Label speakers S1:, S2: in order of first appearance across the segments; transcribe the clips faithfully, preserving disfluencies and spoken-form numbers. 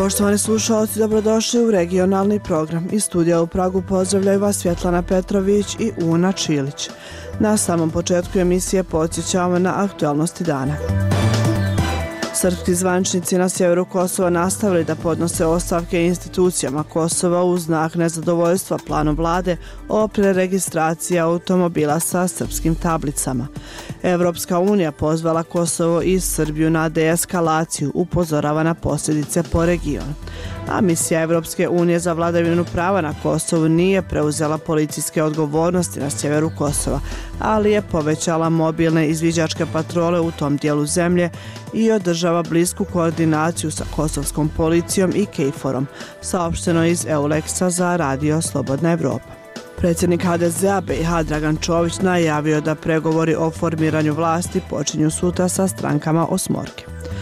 S1: Poštovani slušalci, dobrodošli u regionalni program. Iz studija u Pragu pozdravljaju vas Svjetlana Petrović i Una Čilić. Na samom početku emisije podsjećamo na aktualnosti dana. Srpski zvaničnici na sjeveru Kosova nastavili da podnose ostavke institucijama Kosova u znak nezadovoljstva planom vlade o preregistraciji automobila sa srpskim tablicama. Evropska unija pozvala Kosovo i Srbiju na deeskalaciju, upozorava na posljedice po regionu. A misija Evropske unije za vladavinu prava na Kosovu nije preuzela policijske odgovornosti na sjeveru Kosova, ali je povećala mobilne izviđačke patrole u tom dijelu zemlje i održava blisku koordinaciju sa kosovskom policijom i KFOR-om, saopšteno iz Euleksa za radio Slobodna Evropa. Predsjednik H D Z-a B i H Dragan Čović najavio da pregovori o formiranju vlasti počinju sutra sa strankama osmorke.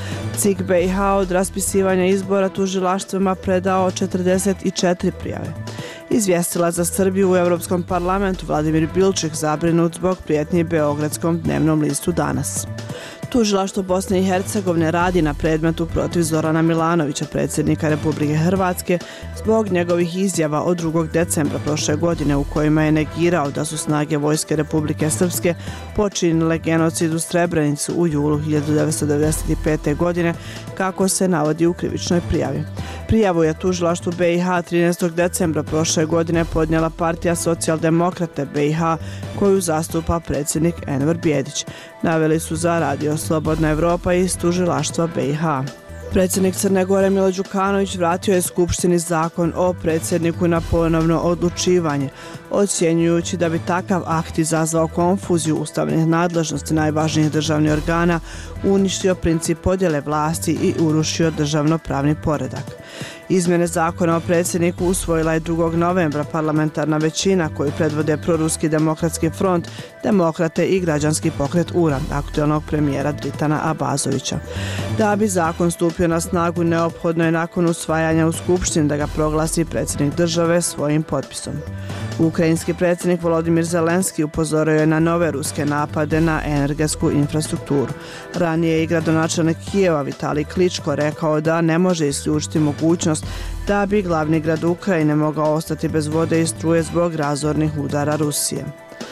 S1: C I K B i H od raspisivanja izbora tužilaštvima predao četrdeset četiri prijave. Izvijestila za Srbiju u Europskom parlamentu Vladimir Bilčik zabrinut zbog prijetnji Beogradskom dnevnom listu Danas. Tužilaštvo Bosne i Hercegovine radi na predmetu protiv Zorana Milanovića, predsjednika Republike Hrvatske, zbog njegovih izjava od drugog decembra prošle godine u kojima je negirao da su snage Vojske Republike Srpske počinile genocid u Srebrenicu u julu hiljadu devetsto devedeset pete. godine, kako se navodi u krivičnoj prijavi. Prijavu je tužilaštvu B i H trinaestog decembra prošle godine podnijela partija Socijaldemokrate B i H koju zastupa predsjednik Enver Bijedić. Naveli su za radio Slobodna Evropa iz tužilaštva B i H. Predsjednik Crne Gore Milo Đukanović vratio je Skupštini zakon o predsjedniku na ponovno odlučivanje, ocjenjujući da bi takav akt izazvao konfuziju ustavnih nadležnosti najvažnijih državnih organa, uništio princip podjele vlasti i urušio državno-pravni poredak. Izmjene zakona o predsjedniku usvojila je drugog novembra parlamentarna većina koju predvode Proruski demokratski front, Demokrate i građanski pokret U R A, aktualnog premijera Dritana Abazovića. Da bi zakon stupio na snagu, neophodno je nakon usvajanja u Skupštini da ga proglasi predsjednik države svojim potpisom. Ukrajinski predsjednik Volodimir Zelenski upozorio je na nove ruske napade na energetsku infrastrukturu. Ranije je i gradonačelnik Kijeva Vitalij Kličko rekao da ne može isključiti mogućnost da bi glavni grad Ukrajine mogao ostati bez vode i struje zbog razornih udara Rusije.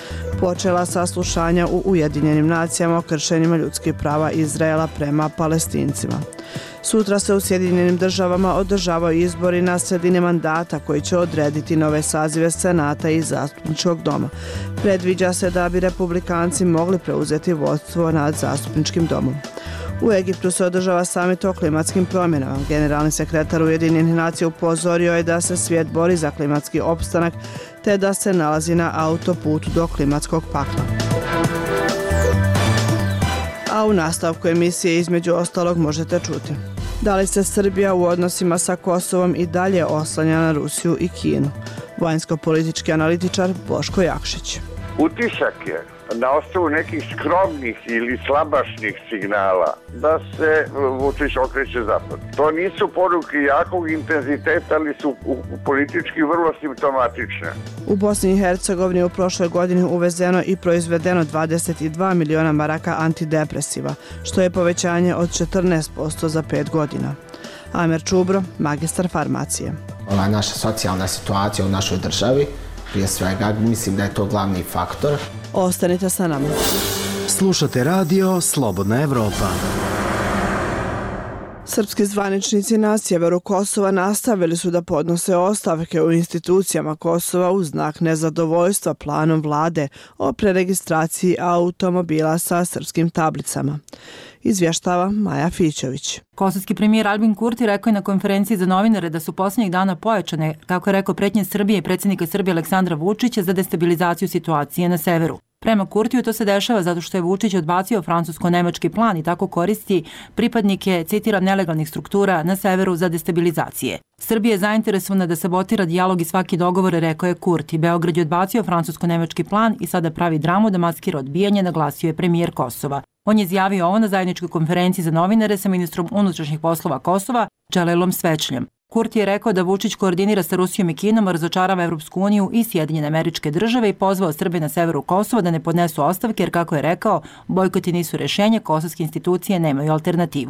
S1: Počela saslušanja u Ujedinjenim nacijama o kršenjima ljudskih prava Izraela prema Palestincima. Sutra se u Sjedinjenim državama održavaju izbori na sredini mandata koji će odrediti nove sazive Senata i Zastupničkog doma. Predviđa se da bi republikanci mogli preuzeti vodstvo nad Zastupničkim domom. U Egiptu se održava samit o klimatskim promjenama. Generalni sekretar Ujedinjenih nacija upozorio je da se svijet bori za klimatski opstanak te da se nalazi na autoputu do klimatskog pakla. A u nastavku emisije između ostalog možete čuti: da li se Srbija u odnosima sa Kosovom i dalje oslanja na Rusiju i Kinu? Vanjsko-politički analitičar Boško Jakšić.
S2: Utisak je na osnovu nekih skromnih ili slabašnih signala da se Vučić okreće zapad. To nisu poruke jakog intenziteta, ali su politički vrlo simptomatične.
S1: U Bosni i Hercegovini u prošloj godini uvezeno i proizvedeno dvadeset dva miliona maraka antidepresiva, što je povećanje od četrnaest posto za pet godina. Amer Čubro, magistar farmacije.
S3: Ova naša socijalna situacija u našoj državi, prije svega, mislim da je to glavni faktor.
S1: Ostanite sa nama.
S4: Slušate radio Slobodna Evropa.
S1: Srpski zvaničnici na sjeveru Kosova nastavili su da podnose ostavke u institucijama Kosova u znak nezadovoljstva planom vlade o preregistraciji automobila sa srpskim tablicama. Izvještava Maja Fićević.
S5: Kosovski premijer Albin Kurti rekao je na konferenciji za novinare da su posljednjih dana pojačane, kako je rekao, pretnje Srbije i predsjednika Srbije Aleksandra Vučića za destabilizaciju situacije na severu. Prema Kurtiju to se dešava zato što je Vučić odbacio francusko-nemački plan i tako koristi pripadnike, citiram, nelegalnih struktura na severu za destabilizacije. Srbija je zainteresovana da sabotira dijalog i svaki dogovor, rekao je Kurti. Beograd je odbacio francusko-nemački plan i sada pravi dramu da maskira odbijanje, naglasio je premijer Kosova. On je izjavio ovo na zajedničkoj konferenciji za novinare sa ministrom unutrašnjih poslova Kosova, Dželilom Svećljem. Kurti je rekao da Vučić koordinira sa Rusijom i Kinom, razočarava Evropsku uniju i Sjedinjene Američke Države i pozvao Srbe na severu Kosova da ne podnesu ostavke jer, kako je rekao, bojkoti nisu rješenje, kosovske institucije nemaju alternativu.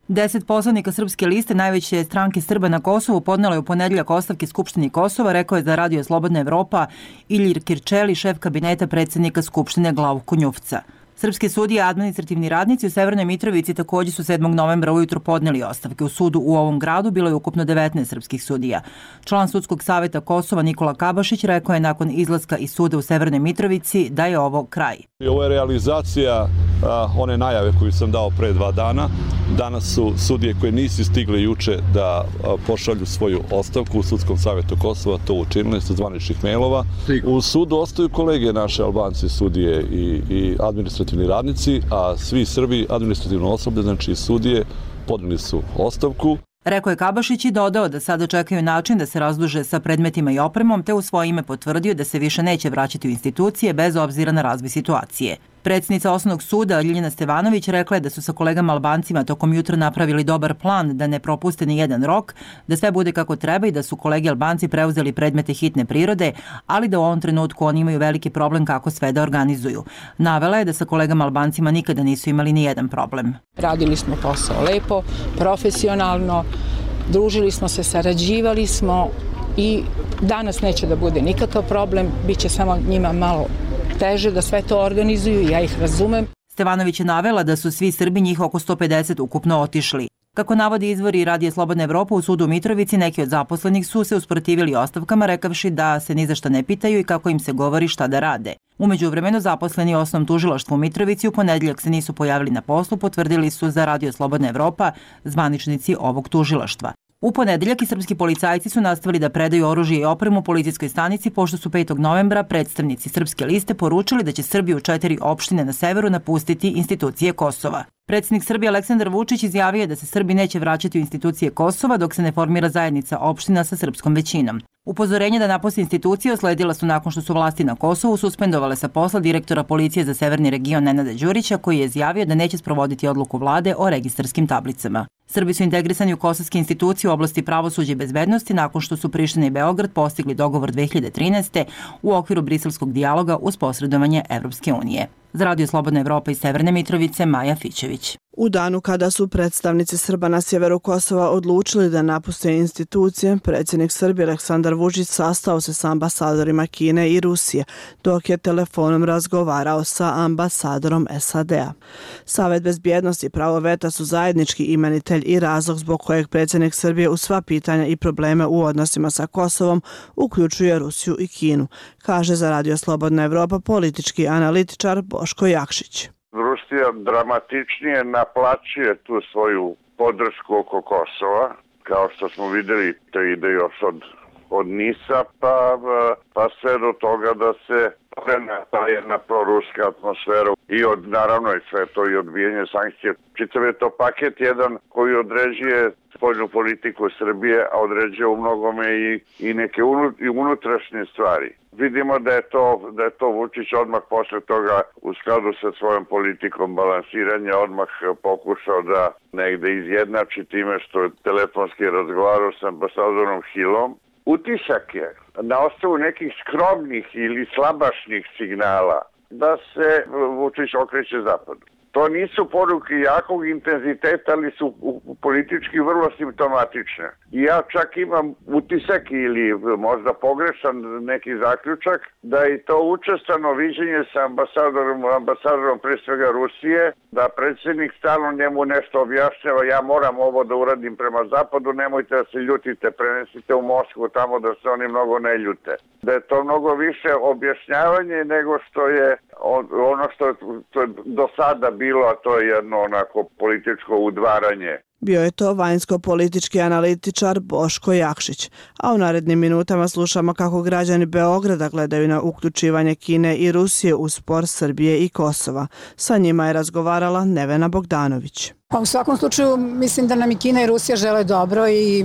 S5: Deset poslanika Srpske liste, najveće stranke Srba na Kosovu, podnelo je u ponedeljak ostavke Skupštini Kosova, rekao je za Radio Slobodna Evropa Ilir Kirčeli, šef kabineta predsjednika Skupštine Glavko Njufca. Srpske sudije i administrativni radnici u Severnoj Mitrovici također su sedmog novembra ujutro podneli ostavke. U sudu u ovom gradu bilo je ukupno devetnaest srpskih sudija. Član Sudskog savjeta Kosova Nikola Kabašić rekao je nakon izlaska iz suda u Severnoj Mitrovici da je ovo kraj.
S6: Ovo je realizacija a, one najave koju sam dao pre dva dana. Danas su sudije koje nisu stigli juče da a, pošalju svoju ostavku u Sudskom savjetu Kosova, to učinili sa zvaničnih mailova. U sudu ostaju kolege naše Albanci, sudije i, i administrativni radnici, a svi Srbi administrativno osoblje, znači sudije, podneli su ostavku.
S5: Rekao je Kabašić i dodao da sada čekaju način da se razduže sa predmetima i opremom, te u svoje ime potvrdio da se više neće vraćati u institucije bez obzira na razvoj situacije. Predsjednica Osnovnog suda Ljiljana Stevanović rekla je da su sa kolegama Albancima tokom jutra napravili dobar plan da ne propuste ni jedan rok, da sve bude kako treba i da su kolegi Albanci preuzeli predmete hitne prirode, ali da u ovom trenutku oni imaju veliki problem kako sve da organizuju. Navela je da sa kolegama Albancima nikada nisu imali ni jedan problem.
S7: Radili smo posao lepo, profesionalno, družili smo se, sarađivali smo i danas neće da bude nikakav problem, bit će samo njima malo teže da sve to organizuju, ja ih razumem.
S5: Stevanović je navela da su svi Srbi, njih oko sto pedeset, ukupno otišli. Kako navodi izvori Radija Slobodna Evropa, u sudu u Mitrovici neki od zaposlenih su se usprotivili ostavkama, rekavši da se ni za šta ne pitaju i kako im se govori šta da rade. U međuvremenu zaposleni u Osnovnom tužilaštvu u Mitrovici u ponedeljak se nisu pojavili na poslu, potvrdili su za Radio Slobodna Evropa zvaničnici ovog tužilaštva. U ponedeljak i srpski policajci su nastavili da predaju oružje i opremu policijskoj stanici, pošto su petog novembra predstavnici Srpske liste poručili da će Srbi u četiri opštine na severu napustiti institucije Kosova. Predsjednik Srbije Aleksandar Vučić izjavio je da se Srbi neće vraćati u institucije Kosova dok se ne formira zajednica opština sa srpskom većinom. Upozorenje da napuste institucije osledila su nakon što su vlasti na Kosovu suspendovale sa posla direktora policije za severni region Nenada Đurića, koji je izjavio da neće sprovoditi odluku vlade o registarskim tablicama. Srbi su integrisani u kosovske institucije u oblasti pravosuđa i bezbednosti nakon što su Priština i Beograd postigli dogovor dve hiljade trinaeste. u okviru briselskog dijaloga uz posredovanje Evropske unije. Za Radio Slobodna Evropa iz Severne Mitrovice, Maja Fićević.
S1: U danu kada su predstavnici Srba na sjeveru Kosova odlučili da napuste institucije, predsjednik Srbije Aleksandar Vučić sastao se sa ambasadorima Kine i Rusije, dok je telefonom razgovarao sa ambasadorom S A D-a. Savet bezbjednosti i pravo veta su zajednički imenitelj i razlog zbog kojeg predsjednik Srbije u sva pitanja i probleme u odnosima sa Kosovom uključuje Rusiju i Kinu, kaže za Radio Slobodna Evropa politički analitičar Boško Jakšić.
S2: Rusija dramatičnije naplaćuje tu svoju podršku oko Kosova, kao što smo vidjeli, to ide još od, od Nisa, pa, pa sve do toga da se prena ta jedna proruska atmosfera i od, naravno i sve to i odbijanje sankcije. Čitav je to paket jedan koji određuje spoljnu politiku Srbije, a određuje u mnogome i, i neke i unutrašnje stvari. Vidimo da je to da je to Vučić odmah posle toga u skladu sa svojom politikom balansiranja odmah pokušao da negde izjednači time što je telefonski razgovarao sa ambasadorom Hillom. Utisak je na osnovu nekih skromnih ili slabašnih signala da se Vučić okreće zapadu. To nisu poruke jakog intenziteta, ali su politički vrlo simptomatične. I ja čak imam utisak ili možda pogrešan neki zaključak da je to učestano viđenje sa ambasadorom, ambasadorom pre svega Rusije, da predsjednik stalno njemu nešto objašnjava, ja moram ovo da uradim prema zapadu, nemojte da se ljutite, prenesite u Moskvu tamo da se oni mnogo ne ljute. Da je to mnogo više objašnjavanje nego što je ono što je, što je do sada bilo, a to je jedno onako političko udvaranje.
S1: Bio je to vanjsko-politički analitičar Boško Jakšić, a u narednim minutama slušamo kako građani Beograda gledaju na uključivanje Kine i Rusije u spor Srbije i Kosova. Sa njima je razgovarala Nevena Bogdanović.
S8: Pa u svakom slučaju mislim da nam i Kina i Rusija žele dobro i,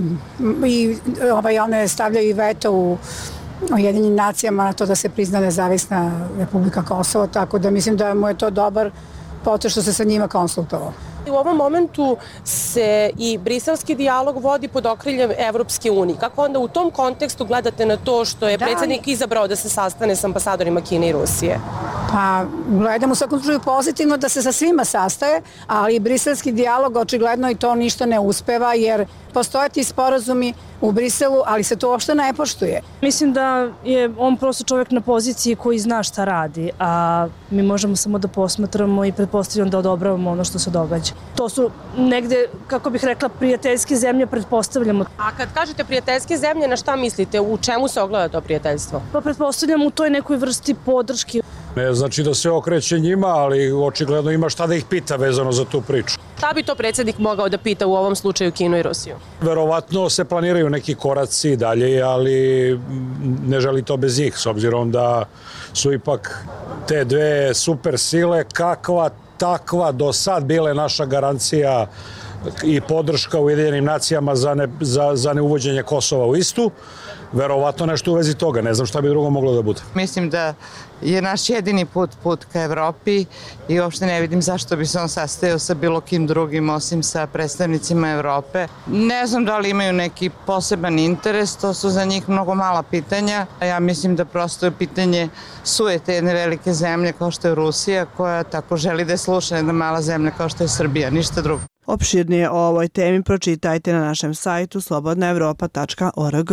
S8: i ovaj, one stavljaju i veto u Ujedinjenim nacijama na to da se prizna nezavisna Republika Kosovo, tako da mislim da mu je to dobar potez što se sa njima konsultovao.
S9: U ovom momentu se i briselski dijalog vodi pod okriljem Evropske unije. Kako onda u tom kontekstu gledate na to što je predsjednik izabrao da se sastane s ambasadorima Kine i Rusije?
S8: Pa gledam u svakom slučaju pozitivno da se sa svima sastaje, ali briselski dijalog očigledno i to ništa ne uspeva jer postoje ti sporazumi u Briselu, ali se to uopšte ne poštuje.
S10: Mislim da je on prosto čovjek na poziciji koji zna šta radi, a mi možemo samo da posmatramo i pretpostavljamo da odobravamo ono što se događa. To su negde, kako bih rekla, prijateljske zemlje, pretpostavljamo.
S9: A kad kažete prijateljske zemlje, na šta mislite? U čemu se ogleda to prijateljstvo?
S10: Pa pretpostavljamo u toj nekoj vrsti podrške.
S11: Ne znači da se okreće njima, ali očigledno ima šta da ih pita vezano za tu priču.
S9: Šta bi to predsjednik mogao da pita u ovom slučaju Kinu i Rusiju?
S11: Verovatno se planiraju neki koraci dalje, ali ne želi to bez njih, s obzirom da su ipak te dve super sile, kakva takva do sad bile naša garancija i podrška Ujedinjenim nacijama za, ne, za, za neuvođenje Kosova u istu. Verovatno nešto u vezi toga, ne znam šta bi drugo moglo da bude.
S12: Mislim da je naš jedini put put ka Evropi i uopšte ne vidim zašto bi se on sastajao sa bilo kim drugim osim sa predstavnicima Evrope. Ne znam da li imaju neki poseban interes, to su za njih mnogo mala pitanja. Ja mislim da prosto je pitanje sujete jedne velike zemlje kao što je Rusija, koja tako želi da sluša jedna mala zemlja kao što je Srbija, ništa drugo.
S1: Opširnije o ovoj temi pročitajte na našem sajtu slobodna evropa tačka org.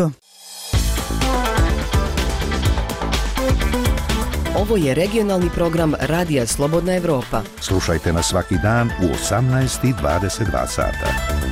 S13: Ovo je regionalni program Radija Slobodna Evropa.
S14: Slušajte nas svaki dan u osamnaest i dvadeset dva sata.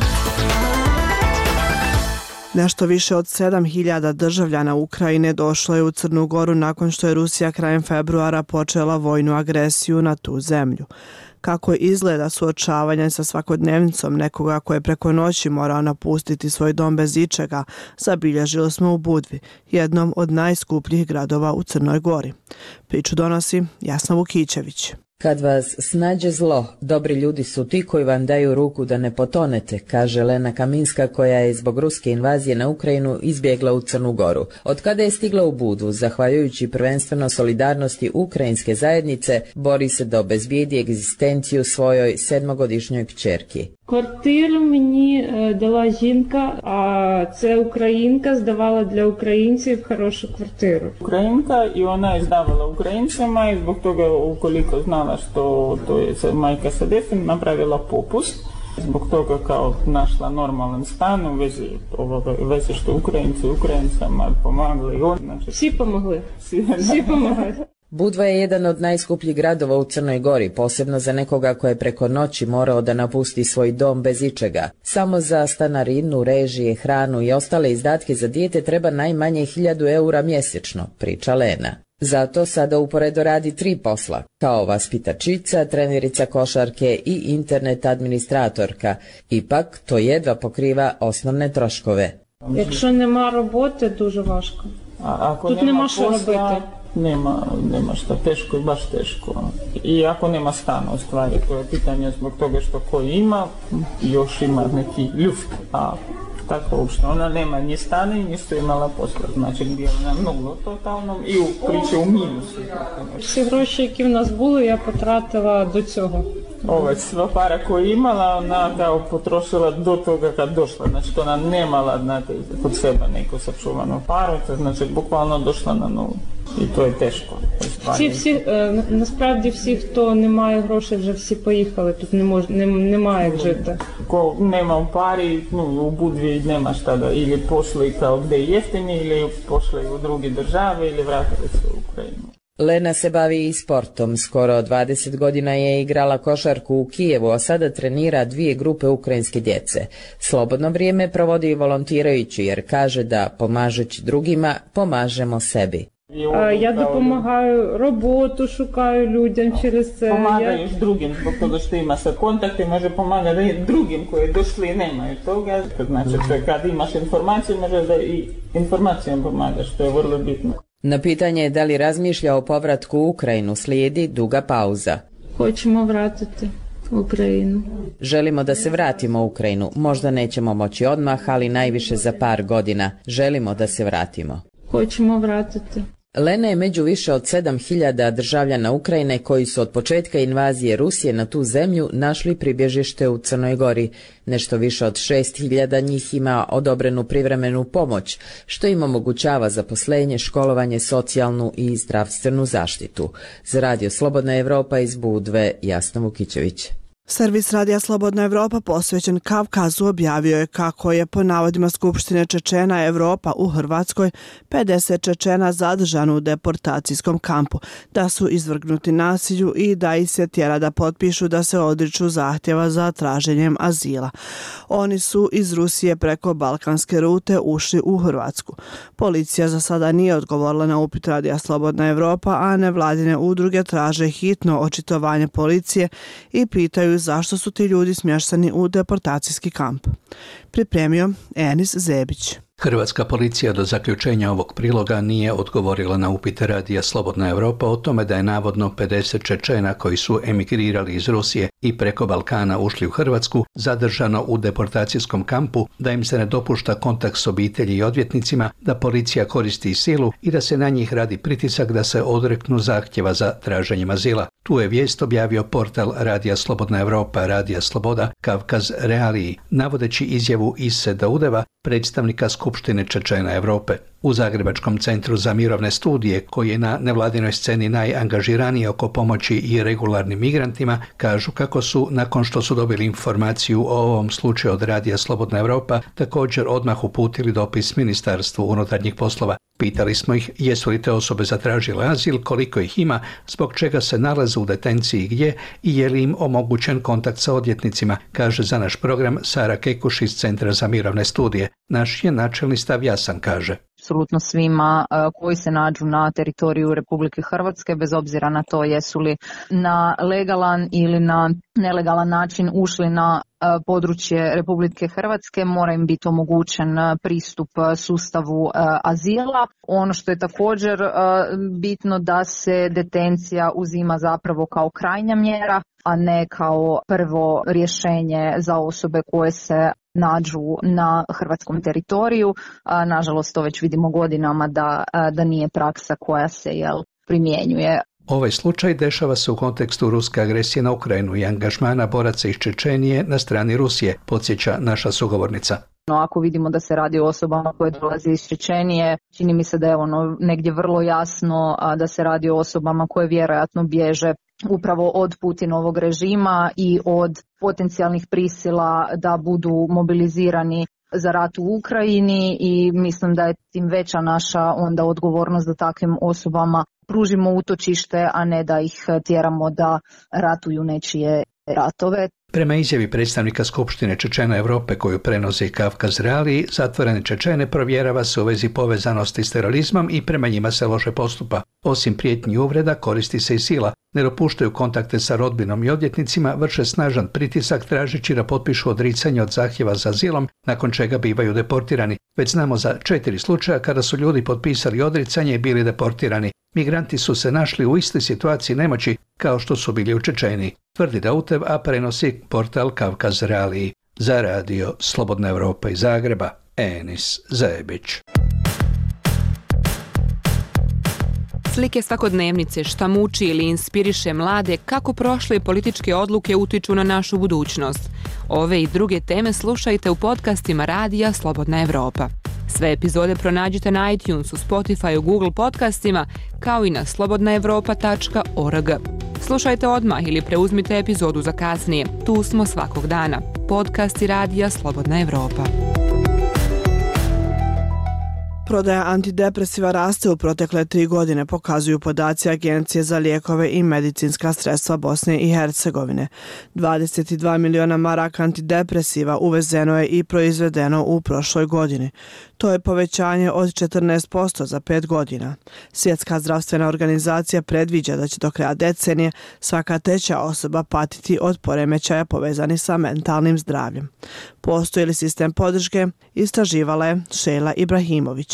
S1: Nešto više od sedam hiljada državljana Ukrajine došlo je u Crnu Goru nakon što je Rusija krajem februara počela vojnu agresiju na tu zemlju. Kako izgleda suočavanje sa svakodnevnicom nekoga koje preko noći morao napustiti svoj dom bez ičega, zabilježili smo u Budvi, jednom od najskupljih gradova u Crnoj Gori. Priču donosi Jasna Vukićević.
S15: Kad vas snađe zlo, dobri ljudi su ti koji vam daju ruku da ne potonete, kaže Lena Kaminska koja je zbog ruske invazije na Ukrajinu izbjegla u Crnu Goru. Od kada je stigla u Budvu, zahvaljujući prvenstveno solidarnosti ukrajinske zajednice, bori se da obezbijedi egzistenciju svojoj sedmogodišnjoj kćerki.
S16: Квартиру мені дала жінка, а це українка здавала для українців хорошу квартиру.
S17: Українка, і вона і здавала українцяма, і због того, ukoliko znala što to je majka sa djecom, napravila popust. Zbog toga kao našla normalan stan u vezi ovoga, vezi što Ukrajinci Ukrajincama pomagli. Znači,
S16: svi pomogli. Svi, svi pomogli.
S15: Budva je jedan od najskupljih gradova u Crnoj Gori, posebno za nekoga ko je preko noći morao da napusti svoj dom bez ičega. Samo za stanarinu, režije, hranu i ostale izdatke za dijete treba najmanje hiljadu eura mjesečno, priča Lena. Zato sada uporedo radi tri posla, kao vaspitačica, trenerica košarke i internet administratorka. Ipak to jedva pokriva osnovne troškove.
S16: Якщо нема роботи, дуже важко.
S17: A ako
S16: Тут
S17: nema
S16: нема що
S17: posla,
S16: робити.
S17: Nema, nema šta, teško je, baš teško. I ako nema stana u stvari, to je pitanje zbog toga što ko ima, još ima neki luft, a tako uopšte. Ona nema ni stana i nisto imala posla, znači bila na nulu totalnom i u priče u minusu.
S16: Всі гроші, які в нас були, я потратила до цього.
S17: Ova sva para koju imala, ona kao potrošila do toga kad došla. Znači ona nemala, znate, kod sebe neku sačuvanu paru, to znači bukvalno došla na nulu. І то є тяжко.
S16: Всі, всі, е, насправді всі, хто не має грошей, вже всі поїхали, тут не мож, не, немає як жити.
S17: Ko nema u pari, no, u Budvi nema šta da, ili pošli kao gde je jeftini, ili pošli u druge države, ili vratili se u Ukrajinu.
S15: Lena se bavi i sportom. Skoro dvadeset godina je igrala košarku u Kijevu, a sada trenira dvije grupe ukrajinske djece. Slobodno vrijeme provodi volontirajući jer kaže da pomažući drugima, pomažemo sebi.
S16: Я допомагаю, роботу шукаю людям через це.
S17: Помагаєш другим, zbog toga što ima sad kontakte, može pomagati drugim koji došli i nemaju toga. Znači, kad imaš informaciju, može da i informacijom pomagaš, što je vrlo bitno.
S15: Na pitanje da li razmišlja o povratku u Ukrajinu slijedi duga pauza.
S16: Hoćemo vratiti Ukrajinu.
S15: Želimo da se vratimo u Ukrajinu. Možda nećemo moći odmah, ali najviše za par godina. Želimo da se vratimo.
S16: Hoćemo vratiti.
S15: Lena je među više od sedam hiljada državljana Ukrajine koji su od početka invazije Rusije na tu zemlju našli pribježište u Crnoj Gori. Nešto više od šest hiljada njih ima odobrenu privremenu pomoć, što im omogućava zaposlenje, školovanje, socijalnu i zdravstvenu zaštitu. Za Radio Slobodna Evropa iz Budve, Jasna Vukićević.
S1: Servis Radija Slobodna Evropa posvećen Kavkazu objavio je kako je po navodima Skupštine Čečena Evropa u Hrvatskoj pedeset Čečena zadržano u deportacijskom kampu, da su izvrgnuti nasilju i da ih se tjera da potpišu da se odriču zahtjeva za traženjem azila. Oni su iz Rusije preko balkanske rute ušli u Hrvatsku. Policija za sada nije odgovorila na upit Radija Slobodna Evropa, a nevladine udruge traže hitno očitovanje policije i pitaju zašto su ti ljudi smješteni u deportacijski kamp. Pripremio Enis Zebić.
S18: Hrvatska policija do zaključenja ovog priloga nije odgovorila na upite Radija Slobodna Evropa o tome da je navodno pedeset Čečena koji su emigrirali iz Rusije i preko Balkana ušli u Hrvatsku zadržano u deportacijskom kampu, da im se ne dopušta kontakt s obitelji i odvjetnicima, da policija koristi silu i da se na njih radi pritisak da se odreknu zahtjeva za traženjem azila. Tu je vijest objavio portal Radija Slobodna Evropa, Radija Sloboda, Kavkaz Realiji, navodeći izjavu Ise Daudeva, predstavnika Skupštine Čečena Evrope. U Zagrebačkom centru za mirovne studije, koji je na nevladinoj sceni najangažiraniji oko pomoći i regularnim migrantima, kažu kako su, nakon što su dobili informaciju o ovom slučaju od Radija Slobodna Evropa, također odmah uputili dopis Ministarstvu unutarnjih poslova. Pitali smo ih jesu li te osobe zatražile azil, koliko ih ima, zbog čega se nalaze u detenciji gdje i je li im omogućen kontakt sa odvjetnicima, kaže za naš program Sara Kekuš iz Centra za mirovne studije. Naš je načelni stav jasan, kaže.
S19: Apsolutno svima koji se nađu na teritoriju Republike Hrvatske, bez obzira na to jesu li na legalan ili na nelegalan način ušli na područje Republike Hrvatske, mora im biti omogućen pristup sustavu azila. Ono što je također bitno da se detencija uzima zapravo kao krajnja mjera, a ne kao prvo rješenje za osobe koje se nađu na hrvatskom teritoriju. Nažalost, to već vidimo godinama da, da nije praksa koja se jel, primjenjuje.
S18: Ovaj slučaj dešava se u kontekstu ruske agresije na Ukrajinu i angažmana boraca iz Čečenije na strani Rusije, podsjeća naša sugovornica.
S19: No, ako vidimo da se radi o osobama koje dolaze iz Čečenije, čini mi se da je ono negdje vrlo jasno a, da se radi o osobama koje vjerojatno bježe upravo od Putinovog režima i od potencijalnih prisila da budu mobilizirani za rat u Ukrajini i mislim da je tim veća naša onda odgovornost da takvim osobama pružimo utočište, a ne da ih tjeramo da ratuju nečije ratove.
S18: Prema izjavi predstavnika Skupštine Čečena Evrope koju prenosi Kavkaz Realiji, zatvorene Čečene provjerava se u vezi povezanosti s terorizmom i prema njima se loše postupa. Osim prijetnji i uvreda, koristi se i sila. Ne dopuštaju kontakte sa rodbinom i odvjetnicima, vrše snažan pritisak tražeći da potpišu odricanje od zahtjeva za azilom, nakon čega bivaju deportirani. Već znamo za četiri slučaja kada su ljudi potpisali odricanje i bili deportirani. Migranti su se našli u istoj situaciji nemoći kao što su bili u Čečeniji, tvrdi Dautev, a prenosi portal Kavkaz Realiji. Za Radio Slobodna Evropa iz Zagreba, Enis Zebić.
S20: Slike svakodnevnice, šta muči ili inspiriše mlade, kako prošle političke odluke utiču na našu budućnost. Ove i druge teme slušajte u podcastima Radija Slobodna Evropa. Sve epizode pronađite na iTunesu, Spotifyu, Google podcastima, kao i na slobodna evropa tačka org. Slušajte odmah ili preuzmite epizodu za kasnije. Tu smo svakog dana. Podcasti Radija Slobodna Evropa.
S1: Prodaja antidepresiva raste u protekle tri godine, pokazuju podaci Agencije za lijekove i medicinska sredstva Bosne i Hercegovine. dvadeset dva miliona maraka antidepresiva uvezeno je i proizvedeno u prošloj godini. To je povećanje od četrnaest posto za pet godina. Svjetska zdravstvena organizacija predviđa da će do kraja decenije svaka treća osoba patiti od poremećaja povezanih sa mentalnim zdravljem. Postoji li sistem podrške? Istraživala je Šejla Ibrahimović.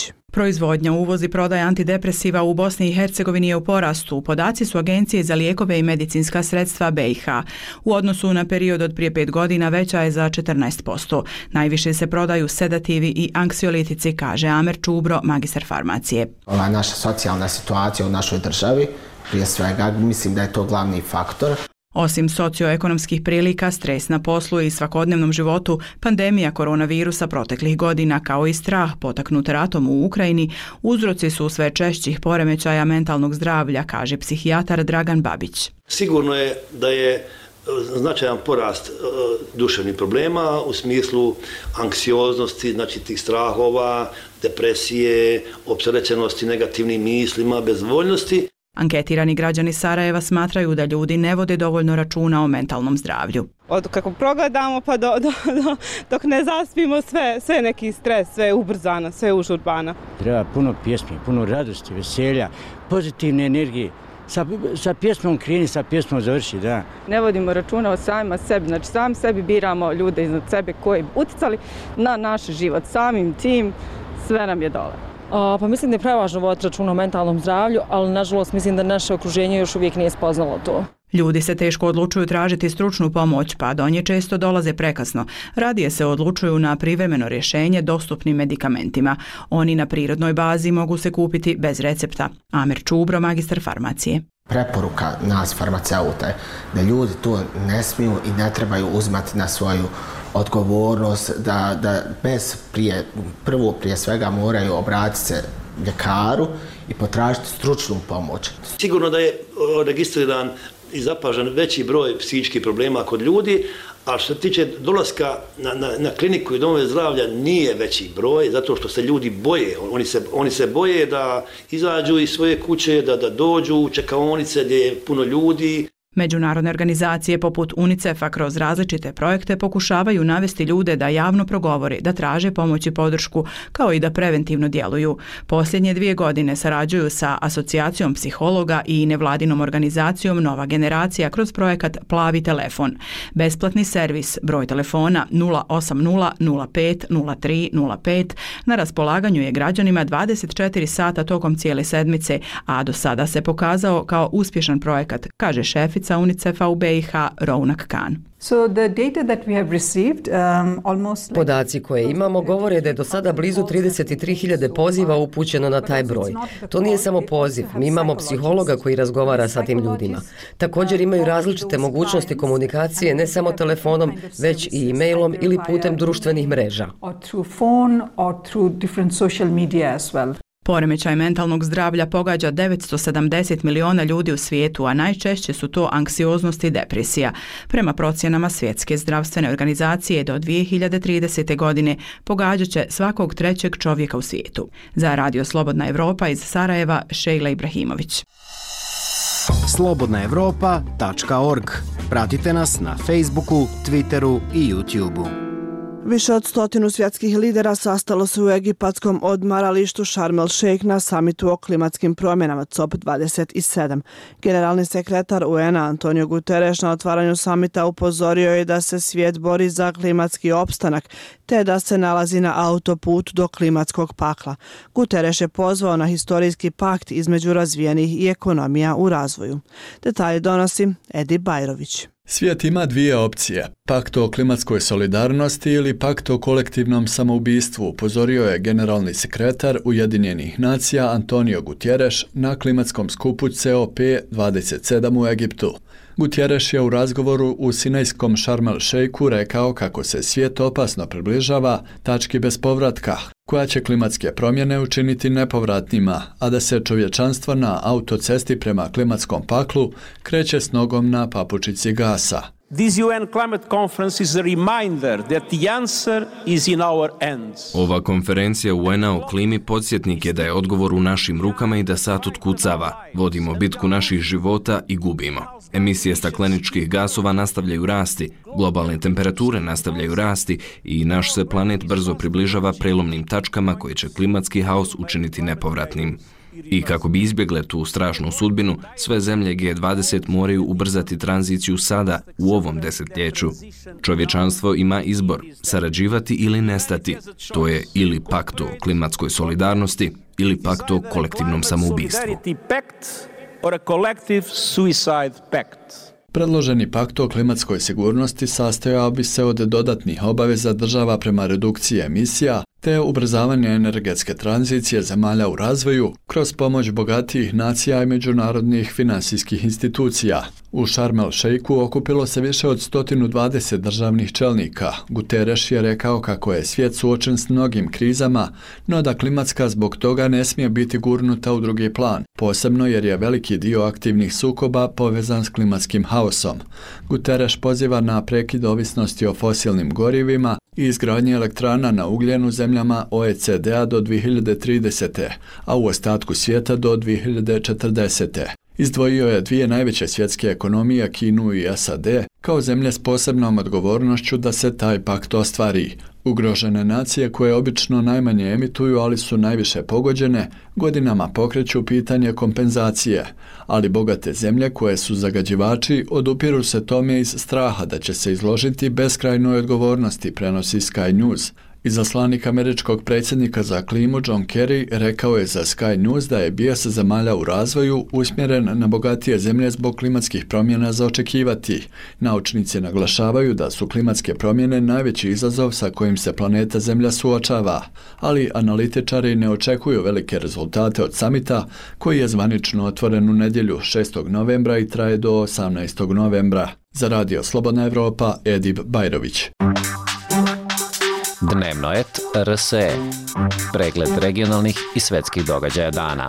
S1: Babić.
S21: Proizvodnja, uvoz i prodaja antidepresiva u Bosni i Hercegovini je u porastu. Podaci su Agencije za lijekove i medicinska sredstva B i H. U odnosu na period od prije pet godina veća je za četrnaest posto. Najviše se prodaju sedativi i anksiolitici, kaže Amer Čubro, magistar farmacije.
S3: Ova naša socijalna situacija u našoj državi, prije svega, mislim da je to glavni faktor.
S21: Osim socioekonomskih prilika, stres na poslu i svakodnevnom životu, pandemija koronavirusa proteklih godina kao i strah potaknut ratom u Ukrajini uzroci su sve češćih poremećaja mentalnog zdravlja, kaže psihijatar Dragan Babić.
S22: Sigurno je da je značajan porast duševnih problema u smislu anksioznosti, znači tih strahova, depresije, opterećenosti negativnim mislima, bezvoljnosti.
S21: Anketirani građani Sarajeva smatraju da ljudi ne vode dovoljno računa o mentalnom zdravlju.
S23: Od kako progledamo pa do, do, do, dok ne zaspimo sve, sve neki stres, sve ubrzano, sve užurbano.
S24: Treba puno pjesmi, puno radosti, veselja, pozitivne energije. Sa, sa pjesmom kreni, sa pjesmom završi, da.
S23: Ne vodimo računa o samima sebi, znači sam sebi biramo ljude iznad sebe koji bi uticali na naš život. Samim tim sve nam je dole.
S25: A, pa mislim da je prevažno voditi računa o mentalnom zdravlju, ali nažalost mislim da naše okruženje još uvijek nije spoznalo to.
S21: Ljudi se teško odlučuju tražiti stručnu pomoć, pa do nje često dolaze prekasno. Radije se odlučuju na privremeno rješenje dostupnim medikamentima. Oni na prirodnoj bazi mogu se kupiti bez recepta. Amer Čubro, magistar farmacije.
S3: Preporuka nas farmaceuta je da ljudi to ne smiju i ne trebaju uzmati na svoju odgovornost, da, da bez prije, prvo prije svega moraju obratiti se ljekaru i potražiti stručnu pomoć.
S22: Sigurno da je registriran i zapažan veći broj psihičkih problema kod ljudi, a što se tiče dolaska na, na, na kliniku i domove zdravlja nije veći broj, zato što se ljudi boje. Oni se, oni se boje da izađu iz svoje kuće, da, da dođu u čekaonice gdje je puno ljudi.
S21: Međunarodne organizacije poput UNICEF-a kroz različite projekte pokušavaju navesti ljude da javno progovore, da traže pomoć i podršku, kao i da preventivno djeluju. Posljednje dvije godine sarađuju sa Asocijacijom psihologa i nevladinom organizacijom Nova generacija kroz projekat Plavi telefon. Besplatni servis, broj telefona nula osam nula nula pet nula tri nula pet na raspolaganju je građanima dvadeset četiri sata tokom cijele sedmice, a do sada se pokazao kao uspješan projekat, kaže šefica UNICEF-a u B i H Rounak Khan.
S26: Podaci koje imamo govore da je do sada blizu trideset tri hiljade poziva upućeno na taj broj. To nije samo poziv, mi imamo psihologa koji razgovara sa tim ljudima. Također imaju različite mogućnosti komunikacije ne samo telefonom, već i e-mailom ili putem društvenih mreža.
S21: Poremećaj mentalnog zdravlja pogađa devetsto sedamdeset miliona ljudi u svijetu, a najčešće su to anksioznost i depresija. Prema procjenama Svjetske zdravstvene organizacije do dvije hiljade tridesete. godine pogađat će svakog trećeg čovjeka u svijetu. Za Radio Slobodna Evropa iz Sarajeva, Šejla Ibrahimović.
S4: slobodna evropa tačka org. Pratite nas na Facebooku, Twitteru i YouTubeu.
S1: Više od stotinu svjetskih lidera sastalo se u egipatskom odmaralištu Sharm el Sheikh na samitu o klimatskim promjenama C O P dvadeset sedam. Generalni sekretar U N-a Antonio Guterres na otvaranju samita upozorio je da se svijet bori za klimatski opstanak, te da se nalazi na autoput do klimatskog pakla. Guterres je pozvao na historijski pakt između razvijenih i ekonomija u razvoju. Detalje donosi Edi Bajrović.
S27: Svijet ima dvije opcije, pakt o klimatskoj solidarnosti ili pakt o kolektivnom samoubistvu, upozorio je generalni sekretar Ujedinjenih nacija Antonio Guterres na klimatskom skupu C O P dvadeset sedam u Egiptu. Guterres je u razgovoru u sinajskom Sharm el Sheikhu rekao kako se svijet opasno približava tački bez povratka, koja će klimatske promjene učiniti nepovratnima, a da se čovječanstvo na autocesti prema klimatskom paklu kreće s nogom na papučici gasa.
S28: This U N climate conference is a reminder that the answer is in our hands.
S29: Ova konferencija U N-a o klimi podsjetnik je da je odgovor u našim rukama i da sat otkucava. Vodimo bitku naših života i gubimo. Emisije stakleničkih gasova nastavljaju rasti, globalne temperature nastavljaju rasti i naš se planet brzo približava prelomnim tačkama koje će klimatski haos učiniti nepovratnim. I kako bi izbjegle tu strašnu sudbinu, sve zemlje G dvadeset moraju ubrzati tranziciju sada, u ovom desetljeću. Čovječanstvo ima izbor, sarađivati ili nestati. To je ili pakt o klimatskoj solidarnosti, ili pakt o kolektivnom samoubistvu.
S27: Predloženi pakt o klimatskoj sigurnosti sastojao bi se od dodatnih obaveza država prema redukciji emisija te ubrzavanje energetske tranzicije zemalja u razvoju kroz pomoć bogatijih nacija i međunarodnih finansijskih institucija. U Sharm el-Sheikhu okupilo se više od sto dvadeset državnih čelnika. Guterres je rekao kako je svijet suočen s mnogim krizama, no da klimatska zbog toga ne smije biti gurnuta u drugi plan, posebno jer je veliki dio aktivnih sukoba povezan s klimatskim haosom. Guterres poziva na prekid ovisnosti o fosilnim gorivima i izgradnje elektrana na ugljen u zemljama O E C D-a do dvije hiljade tridesete. a u ostatku svijeta do dvije hiljade četrdesete. Izdvojio je dvije najveće svjetske ekonomije, Kinu i S A D, kao zemlje s posebnom odgovornošću da se taj pakt ostvari. Ugrožene nacije koje obično najmanje emituju, ali su najviše pogođene, godinama pokreću pitanje kompenzacije, ali bogate zemlje koje su zagađivači odupiru se tome iz straha da će se izložiti beskrajnoj odgovornosti, prenosi Sky News. Izaslanik američkog predsjednika za klimu John Kerry rekao je za Sky News da je bijes zemalja u razvoju usmjeren na bogatije zemlje zbog klimatskih promjena za očekivati. Naučnici naglašavaju da su klimatske promjene najveći izazov sa kojim se planeta Zemlja suočava, ali analitičari ne očekuju velike rezultate od samita koji je zvanično otvoren u nedjelju šestog novembra i traje do osamnaestog novembra. Za Radio Slobodna Evropa, Edib Bajrović.
S2: Dnevno et R S E. Pregled regionalnih i svetskih događaja dana.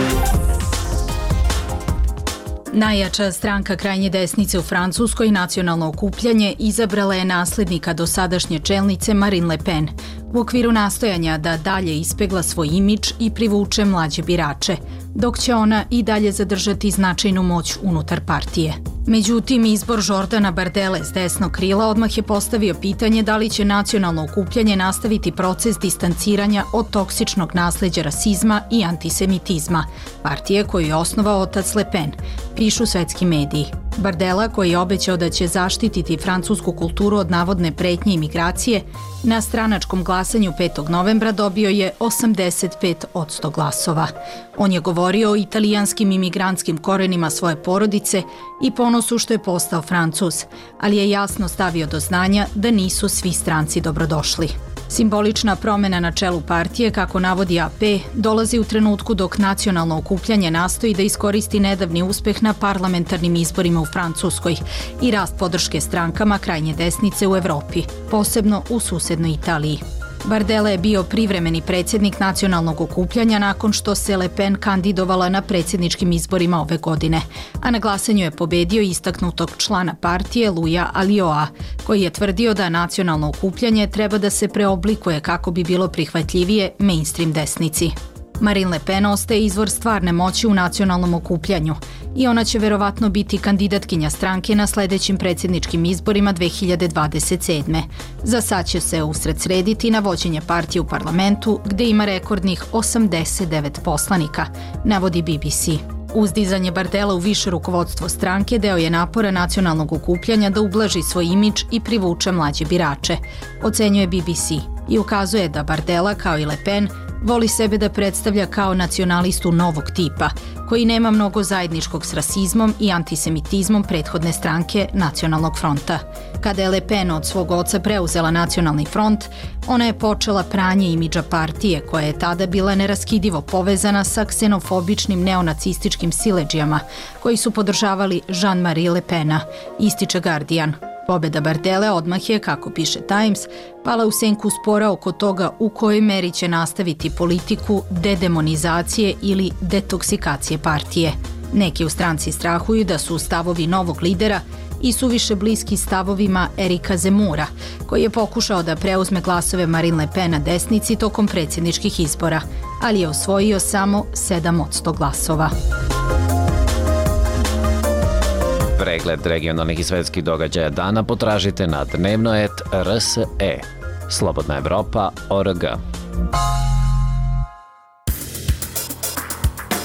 S5: Najjača stranka krajnje desnice u Francuskoj, Nacionalno okupljanje, izabrala je nasljednika dosadašnje čelnice Marine Le Pen u okviru nastojanja da dalje ispegla svoj imidž i privuče mlađe birače, dok će ona i dalje zadržati značajnu moć unutar partije. Međutim, izbor Jordana Bardelle s desnog krila odmah je postavio pitanje da li će Nacionalno okupljanje nastaviti proces distanciranja od toksičnog nasljeđa rasizma i antisemitizma, partije koju je osnovao otac Le Pen, pišu svetski mediji. Bardella, koji je obećao da će zaštititi francusku kulturu od navodne pretnje imigracije, na stranačkom glasanju petog novembra dobio je osamdeset pet posto glasova. On je govorio o italijanskim imigrantskim korenima svoje porodice i ponosu što je postao Francuz, ali je jasno stavio do znanja da nisu svi stranci dobrodošli. Simbolična promjena na čelu partije, kako navodi A P, dolazi u trenutku dok Nacionalno okupljanje nastoji da iskoristi nedavni uspeh na parlamentarnim izborima u Francuskoj i rast podrške strankama krajnje desnice u Evropi, posebno u susednoj Italiji. Bardella je bio privremeni predsjednik Nacionalnog okupljanja nakon što se Le Pen kandidovala na predsjedničkim izborima ove godine, a na glasanju je pobedio istaknutog člana partije Louisa Alliota, koji je tvrdio da Nacionalno okupljanje treba da se preoblikuje kako bi bilo prihvatljivije mainstream desnici. Marine Le Pen ostaje izvor stvarne moći u Nacionalnom okupljanju i ona će verovatno biti kandidatkinja stranke na sljedećim predsjedničkim izborima dvije hiljade dvadeset sedme. Za sad će se usredsrediti na vođenje partije u parlamentu, gdje ima rekordnih osamdeset devet poslanika, navodi B B C. Uzdizanje Bardella u više rukovodstvo stranke deo je napora Nacionalnog okupljanja da ublaži svoj imidž i privuče mlađe birače, ocenjuje B B C, i ukazuje da Bardella, kao i Le Pen, voli sebe da predstavlja kao nacionalistu novog tipa, koji nema mnogo zajedničkog s rasizmom i antisemitizmom prethodne stranke Nacionalnog fronta. Kada je Le Pen od svog oca preuzela Nacionalni front, ona je počela pranje imidža partije, koja je tada bila neraskidivo povezana sa ksenofobičnim neonacističkim siledžijama, koji su podržavali Jean-Marie Le Pena, ističe Guardian. Pobjeda Bardelle odmah je, kako piše Times, pala u senku spora oko toga u kojoj meri će nastaviti politiku dedemonizacije ili detoksikacije partije. Neki u stranci strahuju da su stavovi novog lidera i suviše bliski stavovima Erika Zemura, koji je pokušao da preuzme glasove Marine Le Pen na desnici tokom predsjedničkih izbora, ali je osvojio samo sedam posto glasova.
S2: Pregled regionalnih i svetskih događaja dana potražite na dnevno et R S E. Slobodna Evropa, O R G.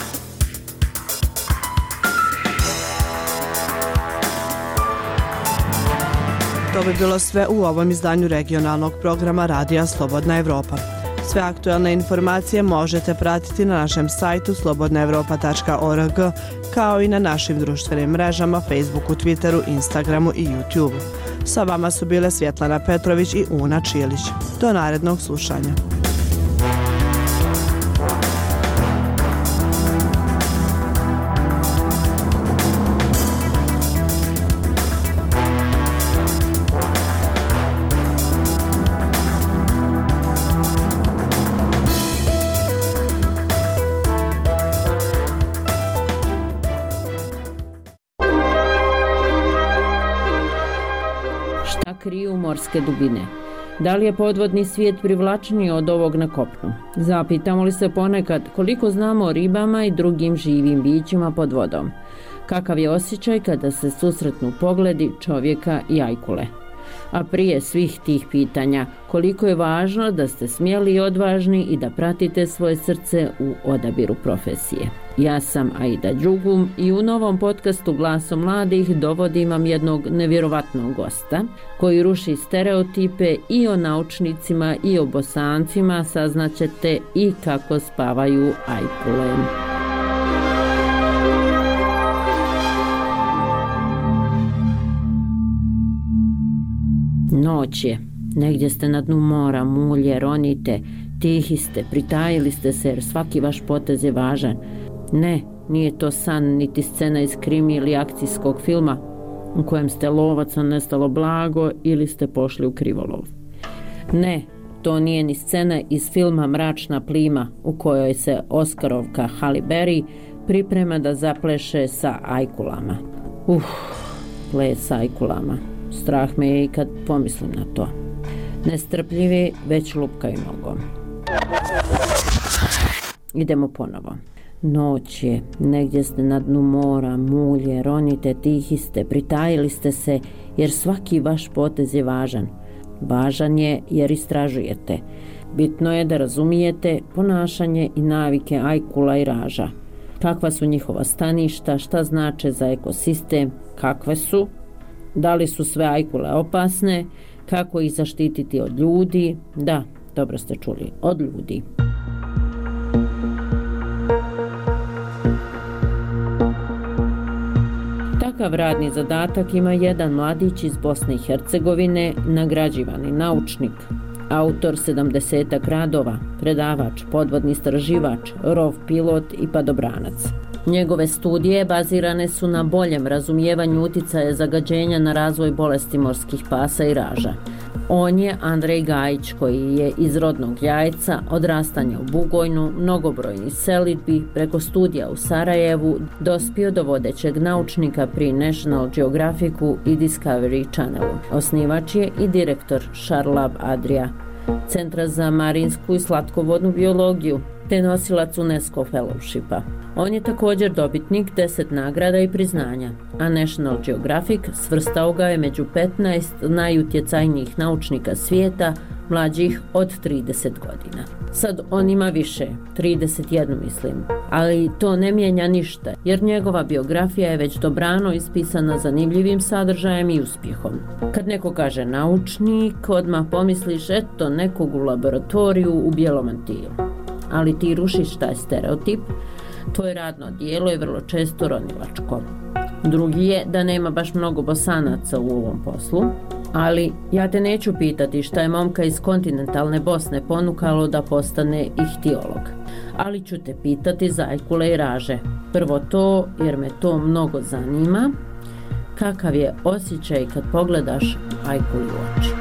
S1: To bi bilo sve u ovom izdanju regionalnog programa Radija Slobodna Evropa. Sve aktuelne informacije možete pratiti na našem sajtu slobodna evropa tačka org, kao i na našim društvenim mrežama Facebooku, Twitteru, Instagramu i YouTubeu. Sa vama su bile Svjetlana Petrović i Una Čilić. Do narednog slušanja.
S6: Kriju morske dubine. Da li je podvodni svijet privlačniji od ovog na kopnu? Zapitamo li se ponekad koliko znamo o ribama i drugim živim bićima pod vodom? Kakav je osjećaj kada se susretnu pogledi čovjeka i ajkule? A prije svih tih pitanja, koliko je važno da ste smjeli i odvažni i da pratite svoje srce u odabiru profesije. Ja sam Aida Đugum i u novom podcastu Glasom mladih dovodim vam jednog nevjerovatnog gosta koji ruši stereotipe i o naučnicima i o Bosancima, saznaćete i kako spavaju ajkule. Noć je, negdje ste na dnu mora, mulje, ronite, tihi ste, pritajili ste se jer svaki vaš potez je važan. Ne, nije to san niti scena iz krimi ili akcijskog filma u kojem ste lovac, a nestalo blago ili ste pošli u krivolov. Ne, to nije ni scena iz filma Mračna plima u kojoj se Oskarovka Halle Berry priprema da zapleše sa ajkulama. Uf, ples sa ajkulama. Strah me je i kad pomislim na to. Nestrpljivi već lupkaju nogom. Idemo ponovo. Noć je, negdje ste na dnu mora, mulje, ronite, tihi ste, pritajili ste se jer svaki vaš potez je važan. Važan je jer istražujete. Bitno je da razumijete ponašanje i navike ajkula i raža. Kakva su njihova staništa, šta znače za ekosistem, kakve su, da li su sve ajkule opasne, kako ih zaštititi od ljudi. Da, dobro ste čuli, od ljudi. Takav radni zadatak ima jedan mladić iz Bosne i Hercegovine, nagrađivani naučnik, autor sedamdesetak radova, predavač, podvodni istraživač, rov pilot i padobranac. Njegove studije bazirane su na boljem razumijevanju uticaja zagađenja na razvoj bolesti morskih pasa i raža. On je Andrej Gajić, koji je iz rodnog Jajca, odrastanja u Bugojnu, mnogobrojnih selidbi, preko studija u Sarajevu, dospio do vodećeg naučnika pri National Geographicu i Discovery Channelu. Osnivač je i direktor Šarlab Adria, Centra za marinsku i slatkovodnu biologiju, te nosilac UNESCO Fellowshipa. On je također dobitnik deset nagrada i priznanja, a National Geographic svrstao ga je među petnaest najutjecajnijih naučnika svijeta mlađih od trideset godina. Sad on ima više, trideset jedan mislim, ali to ne mijenja ništa, jer njegova biografija je već dobrano ispisana zanimljivim sadržajem i uspjehom. Kad neko kaže naučnik, odmah pomisliš eto nekog u laboratoriju u bijelom mantilu. Ali ti rušiš taj stereotip, tvoje radno dijelo je vrlo često ronilačko. Drugi je da nema baš mnogo Bosanaca u ovom poslu, ali ja te neću pitati šta je momka iz kontinentalne Bosne ponukalo da postane ihtiolog. Ali ću te pitati za ajkule i raže. Prvo to, jer me to mnogo zanima. Kakav je osjećaj kad pogledaš ajkuli u oči?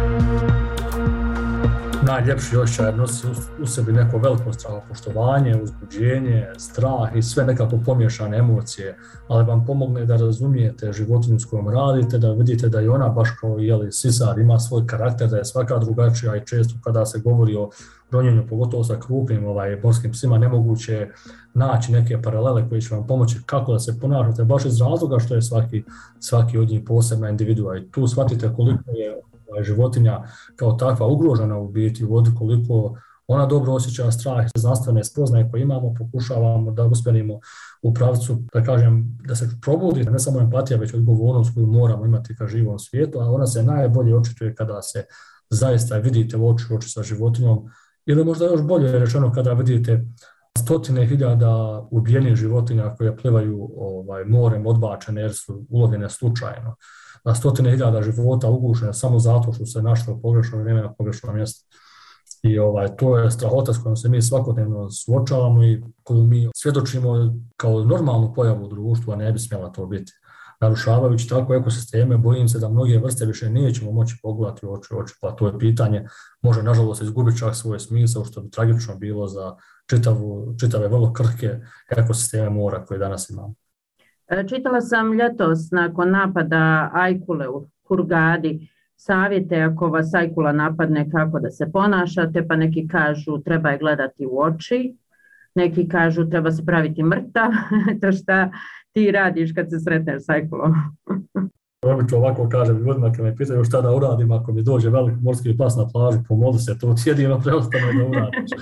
S7: Najljepši osjećaj nosi u sebi neko veliko strahopoštovanje, uzbuđenje, strah i sve nekako pomiješane emocije, ali vam pomogne da razumijete životinju s kojom radite, da vidite da je ona baš kao jeli, sisar, ima svoj karakter, da je svaka drugačija i često kada se govori o ronjenju, pogotovo sa krupnim ovaj, morskim psima, nemoguće je naći neke paralele koje će vam pomoći kako da se ponašate, baš iz razloga što je svaki, svaki od njih posebna individua i tu shvatite koliko je životinja kao takva ugrožena u biti u vodi, koliko ona dobro osjeća strah, znanstvene spoznaje koje imamo, pokušavamo da usmjerimo u pravcu, da kažem, da se probudi ne samo empatija, već odgovornost koju moramo imati ka živom svijetu, a ona se najbolje očituje kada se zaista vidite u oči u oči sa životinjom, ili možda još bolje rečeno kada vidite stotine hiljada ubijenih životinja koje plivaju ovaj, morem odbačene jer su ulovljene slučajno. Na stotine hiljada života ugušene samo zato što se našlo u pogrešno vrijeme na pogrešnom mjestu. I ovaj, to je strahota s kojom se mi svakodnevno suočavamo i koju mi svjedočimo kao normalnu pojavu u društvu, a ne bi smjela to biti. Narušavajući tako ekosisteme, bojim se da mnoge vrste više nećemo moći pogledati u oči u oči, pa to je pitanje, može nažalost izgubiti čak svoj smisao, što bi tragično bilo za čitavu, čitave vrlo krhke ekosisteme mora koje danas imamo.
S6: Čitala sam ljetos nakon napada ajkule u Hurgadi savjete ako vas ajkula napadne kako da se ponašate, pa neki kažu treba je gledati u oči, neki kažu treba se praviti mrtav, to šta ti radiš kad se sretneš s ajkulom?
S7: Obično ovako kažem ljudima kad me pitaju šta da uradim ako mi dođe velik morski pas na plaži, pomoli se, to jedino preostane da uradiš.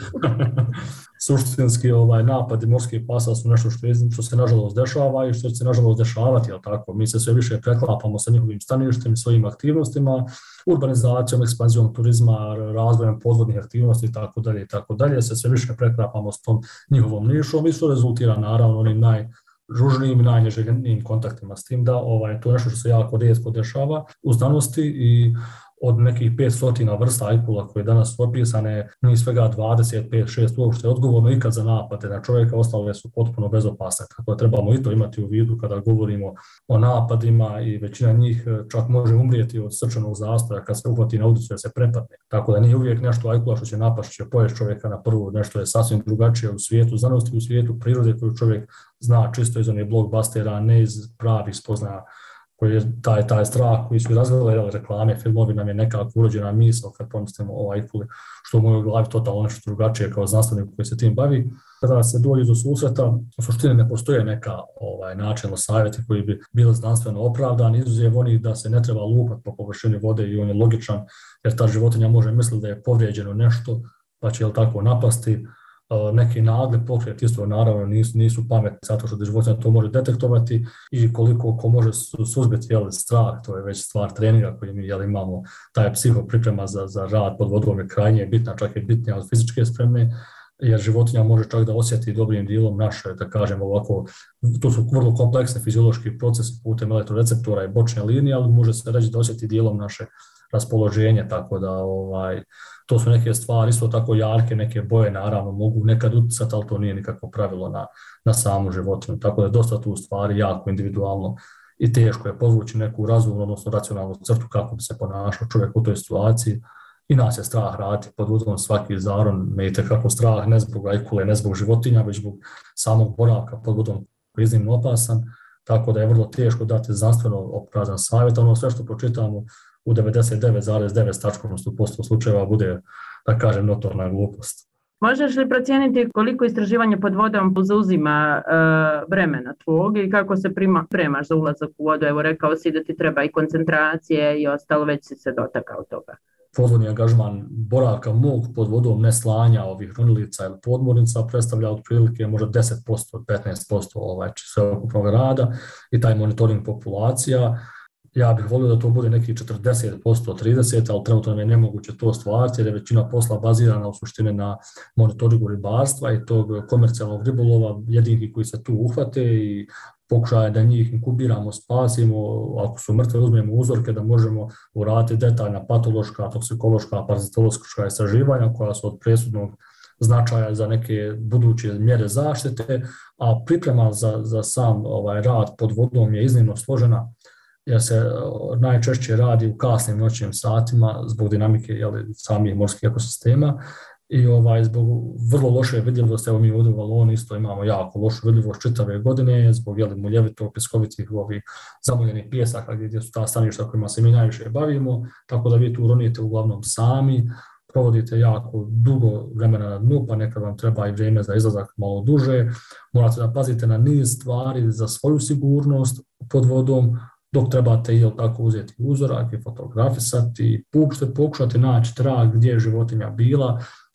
S7: Suštinski ovaj, napadi morskih pasa su nešto što, je, što se nažalost dešava i što će se nažalost dešavati, jel tako? Mi se sve više preklapamo sa njihovim staništem i svojim aktivnostima, urbanizacijom, ekspanzijom turizma, razvojem podvodnih aktivnosti i tako dalje i tako dalje, se sve više preklapamo s tom njihovom nišom i što rezultira naravno onim naj ružnijim i najneželjenijim kontaktima s tim da ovaj, to je nešto što se jako rijetko dešava u znanosti i od nekih petsto vrsta ajkula koje danas su opisane, ni svega dvadeset pet šest uopšte je odgovorno ikad za napade na čovjeka, ostale su potpuno bezopasne. Tako da trebamo i to imati u vidu kada govorimo o napadima i većina njih čak može umrijeti od srčanog zastoja kad se uhvati na udicu da se prepadne. Tako da nije uvijek nešto ajkula što će napast, će pojesti čovjeka na prvu, nešto je sasvim drugačije u svijetu znanosti, u svijetu prirode koju čovjek zna čisto iz onih blockbustera, ne iz pravih spoznaja koji je taj, taj strah koji su razvile reklame, filmovi, nam je nekako urođena misao kad pomislimo o ajkuli, što u mojoj glavi totalno nešto drugačije kao znanstvenik koji se tim bavi. Kada se dođe do susreta, u suštini ne postoje neka ovaj, načelno savjeti koji bi bili znanstveno opravdani, izuzev onih da se ne treba lupati po površini vode i on je logičan, jer ta životinja može misliti da je povrijeđeno nešto, pa će jel tako napasti. Neki nagli pokret isto naravno nisu, nisu pametni zato što životinja to može detektovati i koliko ko može suzbiti jel, strah, to je već stvar treninga koji mi jel, imamo, taj psihopriprema za, za rad pod vodom je krajnje bitna, čak je bitnija od fizičke spreme, jer životinja može čak da osjeti dobrim dijelom naše, da kažem ovako, to su vrlo kompleksni fiziološki procesi putem elektroreceptora i bočne linije, ali može se reći da osjeti dijelom naše raspoloženje, tako da ovaj, to su neke stvari, isto tako jarke, neke boje naravno mogu nekad utjecati, ali to nije nikakvo pravilo na, na samu životinju, tako da je dosta tu stvari jako individualno i teško je podvući neku razumnu, odnosno racionalnu crtu kako bi se ponašao čovjek u toj situaciji i nas je strah raditi pod vodom svaki zaron, me je itekako strah ne zbog ajkule, ne zbog životinja, već zbog samog boravka pod vodom koji je iznimno opasan, tako da je vrlo teško dati znanstveno opravdan savjet, ono sve što pročitamo u devedeset devet zarez devet posto slučajeva bude, da kažem, notorna glupost.
S6: Možeš li procijeniti koliko istraživanje pod vodom zauzima e, vremena tvog i kako se prima, premaš za ulazak u vodu? Evo rekao si da ti treba i koncentracije i ostalo, već si se dotakao toga.
S7: Podvodni angažman boravka mog pod vodom, ne slanja ovih ronilica ili podmornica predstavlja otprilike možda deset posto, petnaest posto ovaj, sveukupnog rada i taj monitoring populacija. Ja bih volio da to bude neki četrdeset posto, trideset posto, ali trenutno nam je nemoguće to stvariti jer je većina posla bazirana u suštini na monitoringu ribarstva i tog komercijalnog ribolova, jedinki koji se tu uhvate i pokušaje da njih inkubiramo, spasimo, ako su mrtve uzmemo uzorke da možemo uraditi detaljna patološka, toksikološka, parazitološka istraživanja koja su od presudnog značaja za neke buduće mjere zaštite, a priprema za, za sam ovaj rad pod vodom je iznimno složena jer se najčešće radi u kasnim noćnim satima zbog dinamike jeli, samih morskih ekosistema i ovaj, zbog vrlo loše vidljivosti, evo mi ovdje u Valoni isto imamo jako lošu vidljivost čitave godine zbog jeli, muljevito piskovitih ovih zamoljenih pijesaka gdje su ta staništa kojima se mi najviše bavimo, tako da vi tu ronite uglavnom sami, provodite jako dugo vremena na dnu, pa nekad vam treba i vrijeme za izlazak malo duže, morate da pazite na niz stvari za svoju sigurnost pod vodom, dok trebate i tako uzeti uzorak i fotografisati, uopšte pokušati naći trag gdje je životinja bila,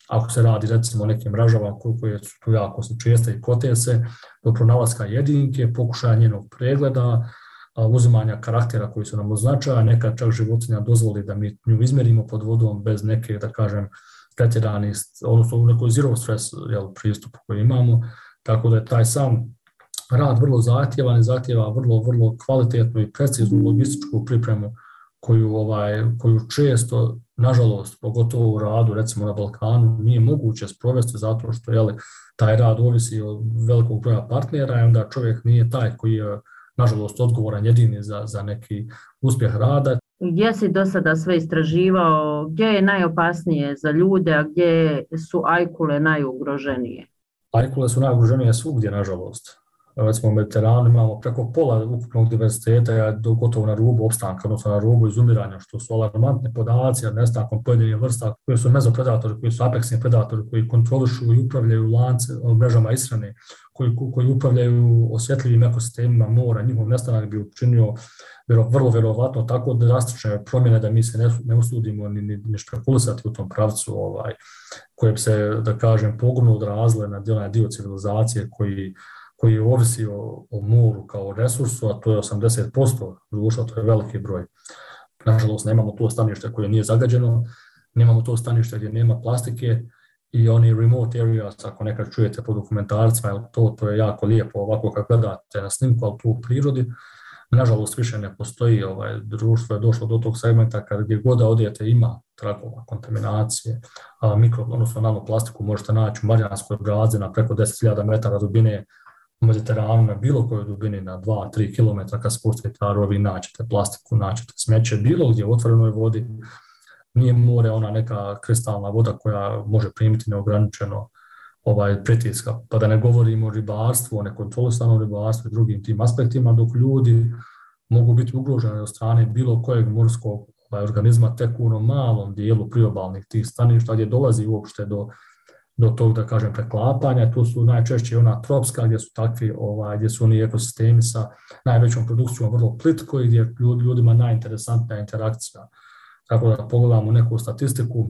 S7: ako se radi recimo o nekim mrežama koje su tu jako česte i kote se, do pronalaska jedinke, pokušaja njenog pregleda, uzimanja karaktera koji su nam označaja, neka čak životinja dozvoli da mi nju izmjerimo pod vodom bez neke, da kažem, pretjerani, odnosno u nekoj zero stress jel, pristupu koji imamo, tako da je taj sam rad vrlo zahtjevan i zahtjeva vrlo, vrlo kvalitetnu i preciznu logističku pripremu koju, ovaj, koju često, nažalost, pogotovo u radu, recimo na Balkanu, nije moguće sprovesti zato što jeli, taj rad ovisi od velikog broja partnera i onda čovjek nije taj koji je, nažalost, odgovoran jedini za, za neki uspjeh rada.
S6: Gdje si do sada sve istraživao, gdje je najopasnije za ljude, a gdje su ajkule najugroženije?
S7: Ajkule su najugroženije svugdje, nažalost. Recimo u Mediteranu imamo preko pola ukupnog diverziteta do gotovo na rubu opstanka, odnosno na rubu izumiranja, što su alarmantne podaci, nestankom pojedinih vrsta koji su mezopredatori, koji su apeksni predatori, koji kontrolišu i upravljaju lance, mrežama ishrane, koji, koji upravljaju osjetljivim ekosistemima mora. Njihov nestanak bi učinio vrlo vjerovatno tako drastične promjene da mi se ne, ne usudimo ni, ni, ni špekulisati u tom pravcu ovaj, koje bi se, da kažem, pogubno odrazile na dio, na dio civilizacije koji koji ovisi o, o moru kao resursu, a to je osamdeset posto društva, to je veliki broj. Nažalost, nemamo to stanište koje nije zagađeno, nemamo to stanište gdje nema plastike i oni remote areas, ako nekad čujete po dokumentarcima, to, to je jako lijepo ovako kad gledate na snimku, ali tu u prirodi. Nažalost, više ne postoji, ovaj, društvo je došlo do tog segmenta kad gdje god da odete ima tragova kontaminacije, a mikro, odnosno nanoplastiku možete naći u Marijanskoj brazi na preko deset hiljada metara dubine, u Mediteranu na bilo kojoj dubini na dva do tri kilometra kad spustite rovi naćete plastiku, naćete smeće, bilo gdje u otvorenoj vodi. Nije more ona neka kristalna voda koja može primiti neograničeno ovaj, pritiska. Pa da ne govorimo o ribarstvu, o nekontrolisanom ribarstvu i drugim tim aspektima, dok ljudi mogu biti ugroženi od strane bilo kojeg morskog ovaj, organizma tek u onom malom dijelu priobalnih tih staništa gdje dolazi uopšte do do tog, da kažem, preklapanja. Tu su najčešće ona tropska, gdje su takvi, ovaj, gdje su oni ekosistemi sa najvećom produkcijom vrlo plitko i gdje ljudima najinteresantnija interakcija. Tako da pogledamo neku statistiku,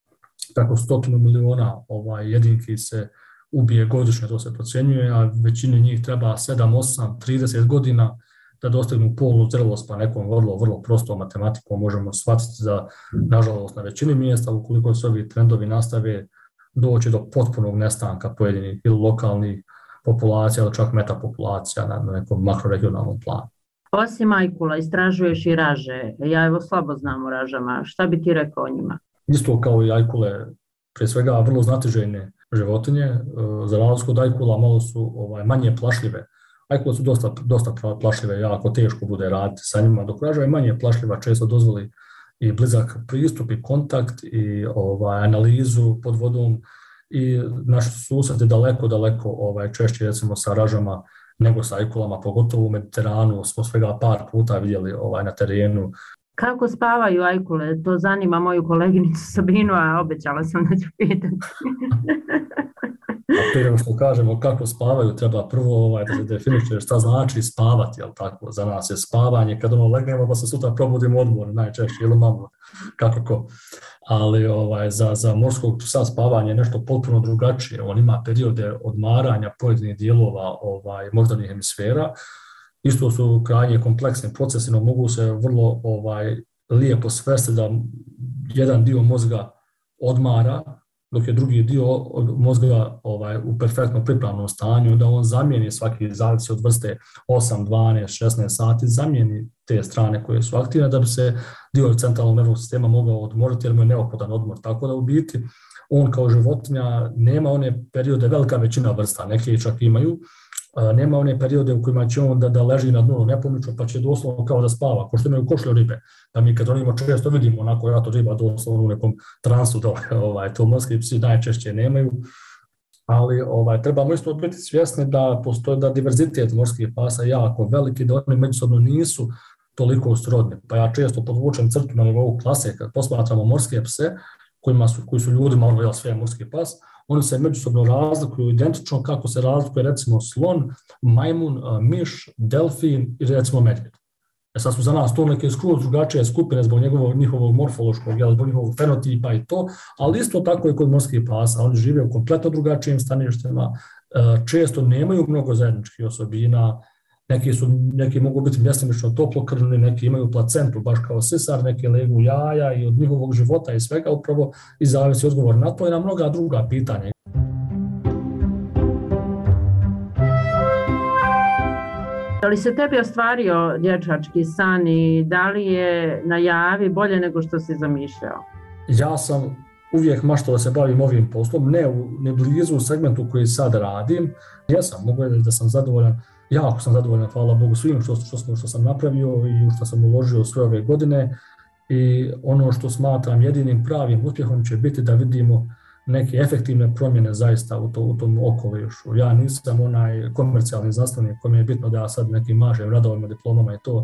S7: preko stotinu miliona ovaj, jedinki se ubije godišnje, to se procjenjuje, a većini njih treba sedam, osam, trideset godina da dostignu polnu zrelost, pa nekom vrlo, vrlo prostom matematikom možemo shvatiti da, nažalost, na većini mjesta, ukoliko se ovi trendovi nastave, doći do potpunog nestanka pojedinih ili lokalnih populacija ili čak metapopulacija na nekom makroregionalnom planu.
S6: Osim ajkula, istražuješ i raže. Ja evo slabo znam o ražama. Šta bi ti rekao o njima?
S7: Isto kao i ajkule, prije svega vrlo znatiželjne životinje. Za razliku od ajkula malo su ovaj, manje plašljive. Ajkule su dosta, dosta plašljive, jako teško bude raditi sa njima, dok raža je manje plašljiva, često dozvoli i blizak pristup i kontakt i ovaj, analizu pod vodom i naši susreti daleko, daleko ovaj, češće recimo sa ražama nego sa ajkulama, pogotovo u Mediteranu smo svega par puta vidjeli ovaj, na terenu.
S6: Kako spavaju ajkule? To zanima moju koleginicu Sabinu, a obećala sam da ću pitati.
S7: A prije što kažemo kako spavaju, treba prvo ovaj, da se definiše šta znači spavati, jel tako? Za nas je spavanje kad ono legnemo pa se sutra probudimo odmor, najčešće ili malo, kako ko. Ali ovaj, za, za morskog psa spavanje je nešto potpuno drugačije. On ima periode odmaranja pojedinih dijelova ovaj, moždanih hemisfera. Isto su krajnje kompleksni procesi, no mogu se vrlo ovaj, lijepo svesti da jedan dio mozga odmara, dok je drugi dio mozga ovaj, u perfektnom pripravnom stanju, da on zamijeni svaki zavisi od vrste osam, dvanaest, šesnaest sati, zamijeni te strane koje su aktivne da bi se dio centralnog nervnog sistema mogao odmoriti jer mu je neophodan odmor. Tako da u biti on kao životinja nema one periode, velika većina vrsta, neke čak imaju, nema one periode u kojima će on da, da leži na dnu nepomično pa će doslovno kao da spava, ko što imaju košlje ribe. Da mi kad onima često vidimo onako jato riba doslovno u nekom transu, da, ovaj, to morski psi najčešće nemaju. Ali ovaj, trebamo isto biti svjesni da postoji da diverzitet morskih pasa jako veliki, da oni međusobno nisu toliko srodni. Pa ja često podvučem crtu na nivou klase kad posmatramo morske pse, kojima su, koji su ljudima ono jel sve morski pas, oni se međusobno razlikuju identično kako se razlikuje recimo slon, majmun, miš, delfin i recimo medvjed. E sad su za nas to neke skroz drugačije skupine zbog njegovog, njihovog morfološkog, jel, zbog njihovog fenotipa i to, ali isto tako i kod morskih pasa. Oni žive u kompletno drugačijim staništima, često nemaju mnogo zajedničkih osobina, neki, su, neki mogu biti mjestimično toplokrvni, neki imaju placentu baš kao sisar, neki legu jaja i od njihovog života i svega upravo i zavisi odgovor na to i na mnoga druga pitanja.
S6: Da li se tebi ostvario dječački san i da li je na javi bolje nego što si zamišljao?
S7: Ja sam uvijek maštao da se bavim ovim poslom, ne, u, ne blizu u segmentu koji sad radim. Ja sam, mogu reći da sam zadovoljan, jako sam zadovoljan, hvala Bogu, svim što, što, što sam napravio i što sam uložio sve ove godine. I ono što smatram jedinim pravim uspjehom će biti da vidimo neke efektivne promjene zaista u, to, u tom okolišu. Ja nisam onaj komercijalni znanstvenik kome je bitno da ja sad nekim mažem radovima, diplomama i to.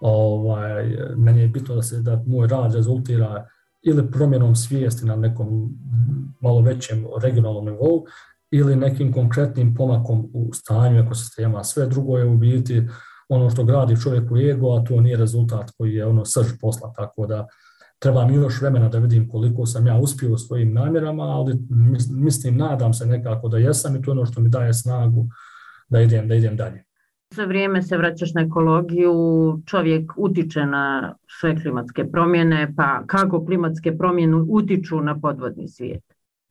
S7: Ovaj, meni je bitno da, se, da moj rad rezultira ili promjenom svijesti na nekom malo većem regionalnom nivou ili nekim konkretnim pomakom u stanju ekosistema. Sve drugo je u biti ono što gradi čovjeku ego, a to nije rezultat koji je ono srž posla, tako da treba mi još vremena da vidim koliko sam ja uspio u svojim namjerama, ali mislim, nadam se nekako da jesam i to je ono što mi daje snagu da idem, da idem dalje.
S6: Sve vrijeme se vraćaš na ekologiju, čovjek utiče na sve klimatske promjene, pa kako klimatske promjene utiču na podvodni svijet?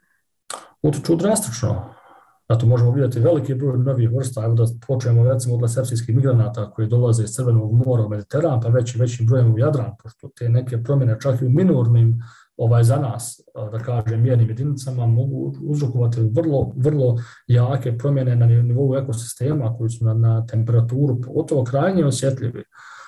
S7: Utiču drastično. Zato možemo vidjeti veliki broj novih vrsta, evo da počnemo recimo od lesepsijskih migranata koji dolaze iz Crvenog mora u Mediteran, pa već i većim brojem u Jadran, pošto te neke promjene čak i u minornim ovaj, za nas, da kažem, mjernim jedinicama mogu uzrokovati vrlo, vrlo jake promjene na nivou ekosistema koji su na, na temperaturu pogotovo krajnje osjetljivi.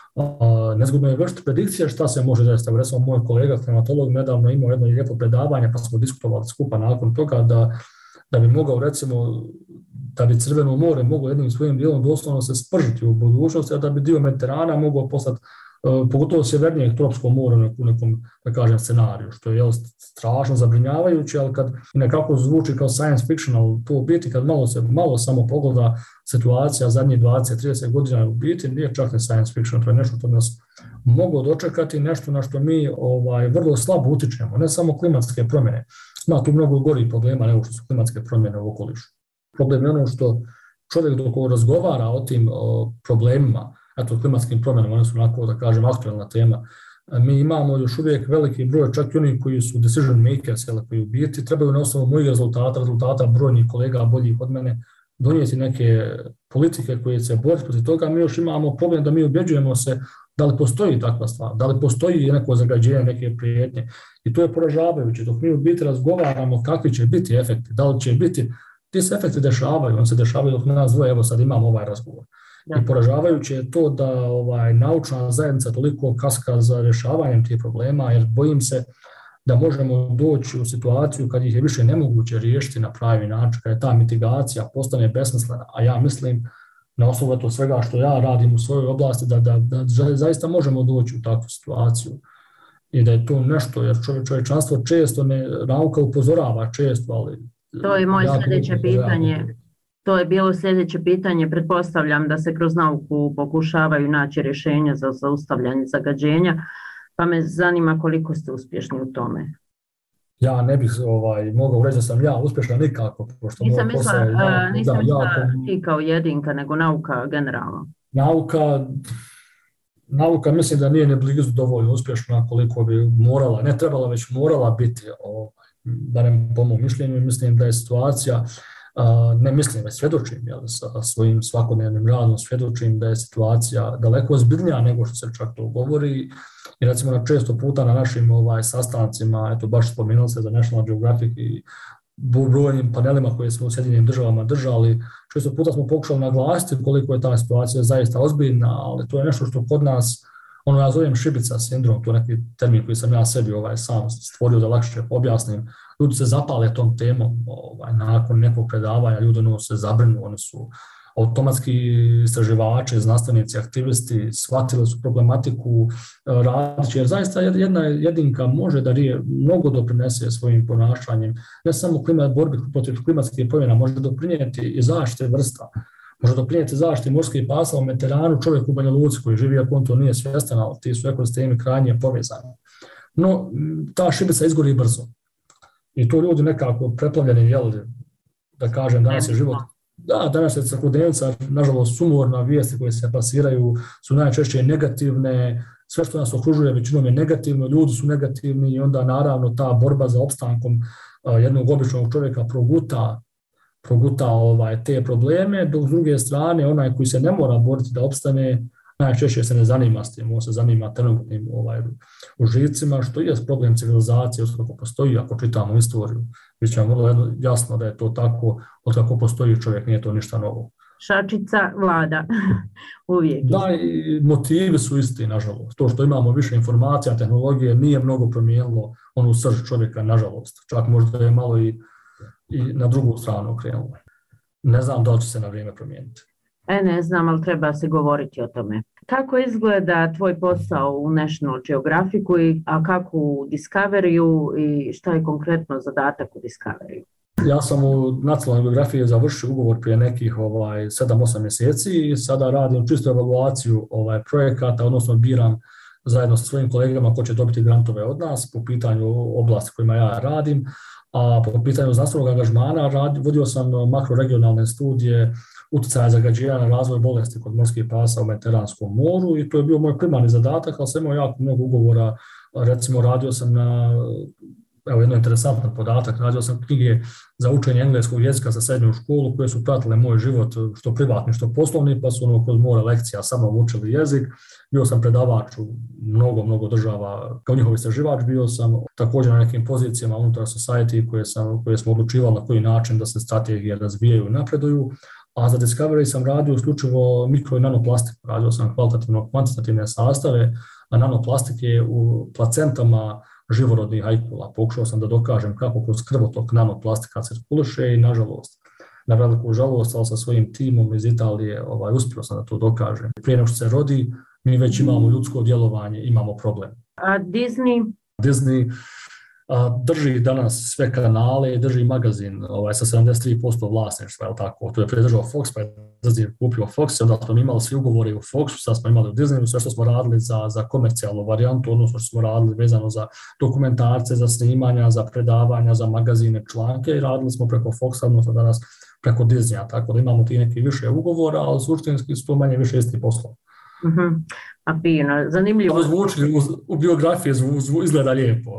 S7: Nezgodno je vršiti predikcije šta se može desiti. Recimo, moj kolega klimatolog nedavno imao jedno lijepo predavanje, pa smo diskutovali skupa nakon toga da da bi mogao, recimo, da bi Crveno more moglo jednim svojim dijelom doslovno se spržiti u budućnosti, a da bi dio Mediterana mogao postati, uh, pogotovo sjevernijeg tropskog mora u nekom, da kažem, scenariju, što je jel, strašno zabrinjavajuće, ali kad nekako zvuči kao science fiction, ali to u biti kad malo se malo samo pogleda situacija zadnjih dvadeset trideset godina u biti nije čak ne science fiction, to je nešto što nas moglo dočekati, nešto na što mi ovaj, vrlo slabo utičemo, ne samo klimatske promjene. Ima tu mnogo gorih problema nego što su klimatske promjene u okolišu. Problem je ono što čovjek dok razgovara o tim o problemima, eto klimatskim promjenama, one su onako da kažem aktualna tema, mi imamo još uvijek veliki broj, čak i oni koji su decision makers, jel, koji u biti trebaju na osnovu mojih rezultata, rezultata brojnih kolega boljih od mene, donijeti neke politike koje se boriti protiv toga. Mi još imamo problem da mi ubjeđujemo se da li postoji takva stvar, da li postoji neko zagađenje, neke prijetnje. I to je poražavajuće. Dok mi u biti razgovaramo kakvi će biti efekti, da li će biti, ti se efekti dešavaju, on se dešavaju dok nas dvoje, evo sad imamo ovaj razgovor. I poražavajuće je to da ovaj, naučna zajednica toliko kaska za rješavanjem tih problema, jer bojim se da možemo doći u situaciju kad ih je više nemoguće riješiti na pravi način, kad je ta mitigacija postane besmislena, a ja mislim na osnovu to svega što ja radim u svojoj oblasti, da, da, da zaista možemo doći u takvu situaciju i da je to nešto, jer čovje, čovječanstvo često ne, nauka upozorava često, ali...
S6: To je moje sljedeće pitanje. To je bilo sljedeće pitanje. Pretpostavljam da se kroz nauku pokušavaju naći rješenja za zaustavljanje zagađenja, pa me zanima koliko ste uspješni u tome.
S7: Ja ne bih ovaj, mogao reći da sam ja uspješan nikako. Pošto
S6: nisam mislila ja,
S7: da,
S6: ja, ti kao jedinka, nego nauka generalno.
S7: Nauka, nauka mislim da nije ne blizu dovoljno uspješna koliko bi morala, ne trebala, već morala biti, ovaj, barem po mom mišljenju. Mislim da je situacija, ne mislim, već svjedočim, jel, sa svojim svakodnevnim radom svjedočim da je situacija daleko ozbiljnija nego što se čak to govori. I recimo na često puta na našim ovaj, sastancima, eto baš spomenuli se za National Geographic i brojnim panelima koje smo u Sjedinjenim državama držali, često puta smo pokušali naglasiti koliko je ta situacija zaista ozbiljna, ali to je nešto što kod nas, ono ja zovem šibica sindrom, to je neki termin koji sam ja sebi ovaj, sam stvorio da lakše objasnim. Ljudi se zapale tom temom, ovaj, nakon nekog predavanja, ljudi ono se zabrinu, oni su automatski istraživači, znanstvenici, aktivisti, shvatili su problematiku radići, jer zaista jedna jedinka može da rije, mnogo doprinese svojim ponašanjem, ne samo klimat, borbi protiv klimatskih promjena, može doprinijeti i zaštite vrsta, može doprinijeti zaštiti morskih pasa u Mediteranu čovjek u Banja Luci koji živi, ako on to nije svjestan, ali ti su ekosistemi krajnje povezani. No, ta šibica izgori brzo. I to ljudi nekako preplavljeni, jel, da kažem, danas je život. Da, danas je svakodnevnica, nažalost, sumorna, vijesti koje se plasiraju su najčešće negativne, sve što nas okružuje većinom je negativno, ljudi su negativni i onda naravno ta borba za opstankom jednog običnog čovjeka proguta, proguta ovaj, te probleme, dok s druge strane onaj koji se ne mora boriti da opstane, najčešće se ne zanima s tim, on se zanima trenutnim ovaj, užicima, što je problem civilizacije, kako postoji, ako čitamo istoriju, bit će vam vrlo jasno da je to tako, od kako postoji čovjek, nije to ništa novo.
S6: Šačica vlada, uvijek.
S7: Da, i motivi su isti, nažalost. To što imamo više informacija, tehnologije, nije mnogo promijenilo onu srž čovjeka, nažalost. Čak možda je malo i, i na drugu stranu okrenulo. Ne znam da li će se na vrijeme promijeniti.
S6: E, ne znam, ali treba se govoriti o tome. Kako izgleda tvoj posao u National Geographicu, a kako u Discoveryu i šta je konkretno zadatak u Discoveryu?
S7: Ja sam u Nacionalnoj geografiji završio ugovor prije nekih ovaj, sedam osam mjeseci i sada radim čistu evaluaciju ovaj, projekata, odnosno biram zajedno sa svojim kolegama ko će dobiti grantove od nas po pitanju oblasti kojima ja radim, a po pitanju znanstvenog angažmana rad, vodio sam makroregionalne studije utjecaja zagađenja na razvoj bolesti kod morskih pasa u Mediteranskom moru i to je bio moj primarni zadatak, ali sam imao jako mnogo ugovora, recimo radio sam na, evo jedno interesantan podatak, radio sam knjige za učenje engleskog jezika za srednju školu koje su pratile moj život, što privatni, što poslovni, pa su ono kroz more lekcija samo učili jezik. Bio sam predavač u mnogo, mnogo država, kao njihov istraživač, bio sam također na nekim pozicijama unutar society koje, sam, koje smo odlučivali na koji način da se strategije razvijaju i napreduju. A za Discovery sam radio isključivo mikro i nanoplastiku. Radio sam kvalitativno-kvantitativne sastave, a nanoplastike u placentama živorodnih ajkula. Pokušao sam da dokažem kako kroz krvotok nanoplastika cirkuliše i nažalost, na veliku žalost, ali sa svojim timom iz Italije ovaj, uspio sam da to dokažem. Prije nego što se rodi, mi već imamo ljudsko djelovanje, imamo problem.
S6: A Disney?
S7: Disney a, drži danas sve kanale, drži magazin ovaj, sa sedamdeset tri posto vlasništva, je tako? To je predržao Fox, pa je Disney kupio Fox, onda smo imali svi ugovori u Foxu, sad smo imali u Disneyu, sve što smo radili za, za komercijalnu varijantu, odnosno što smo radili vezano za dokumentarce, za snimanja, za predavanja, za magazine, članke i radili smo preko Foxa, odnosno danas preko Disneya, tako da imamo ti neki više ugovora, ali suštinski su to manje više isti poslovi.
S6: Uh-huh. A fino, zanimljivo.
S7: Zvuči u, u biografiji zvu, zvu, izgleda lijepo.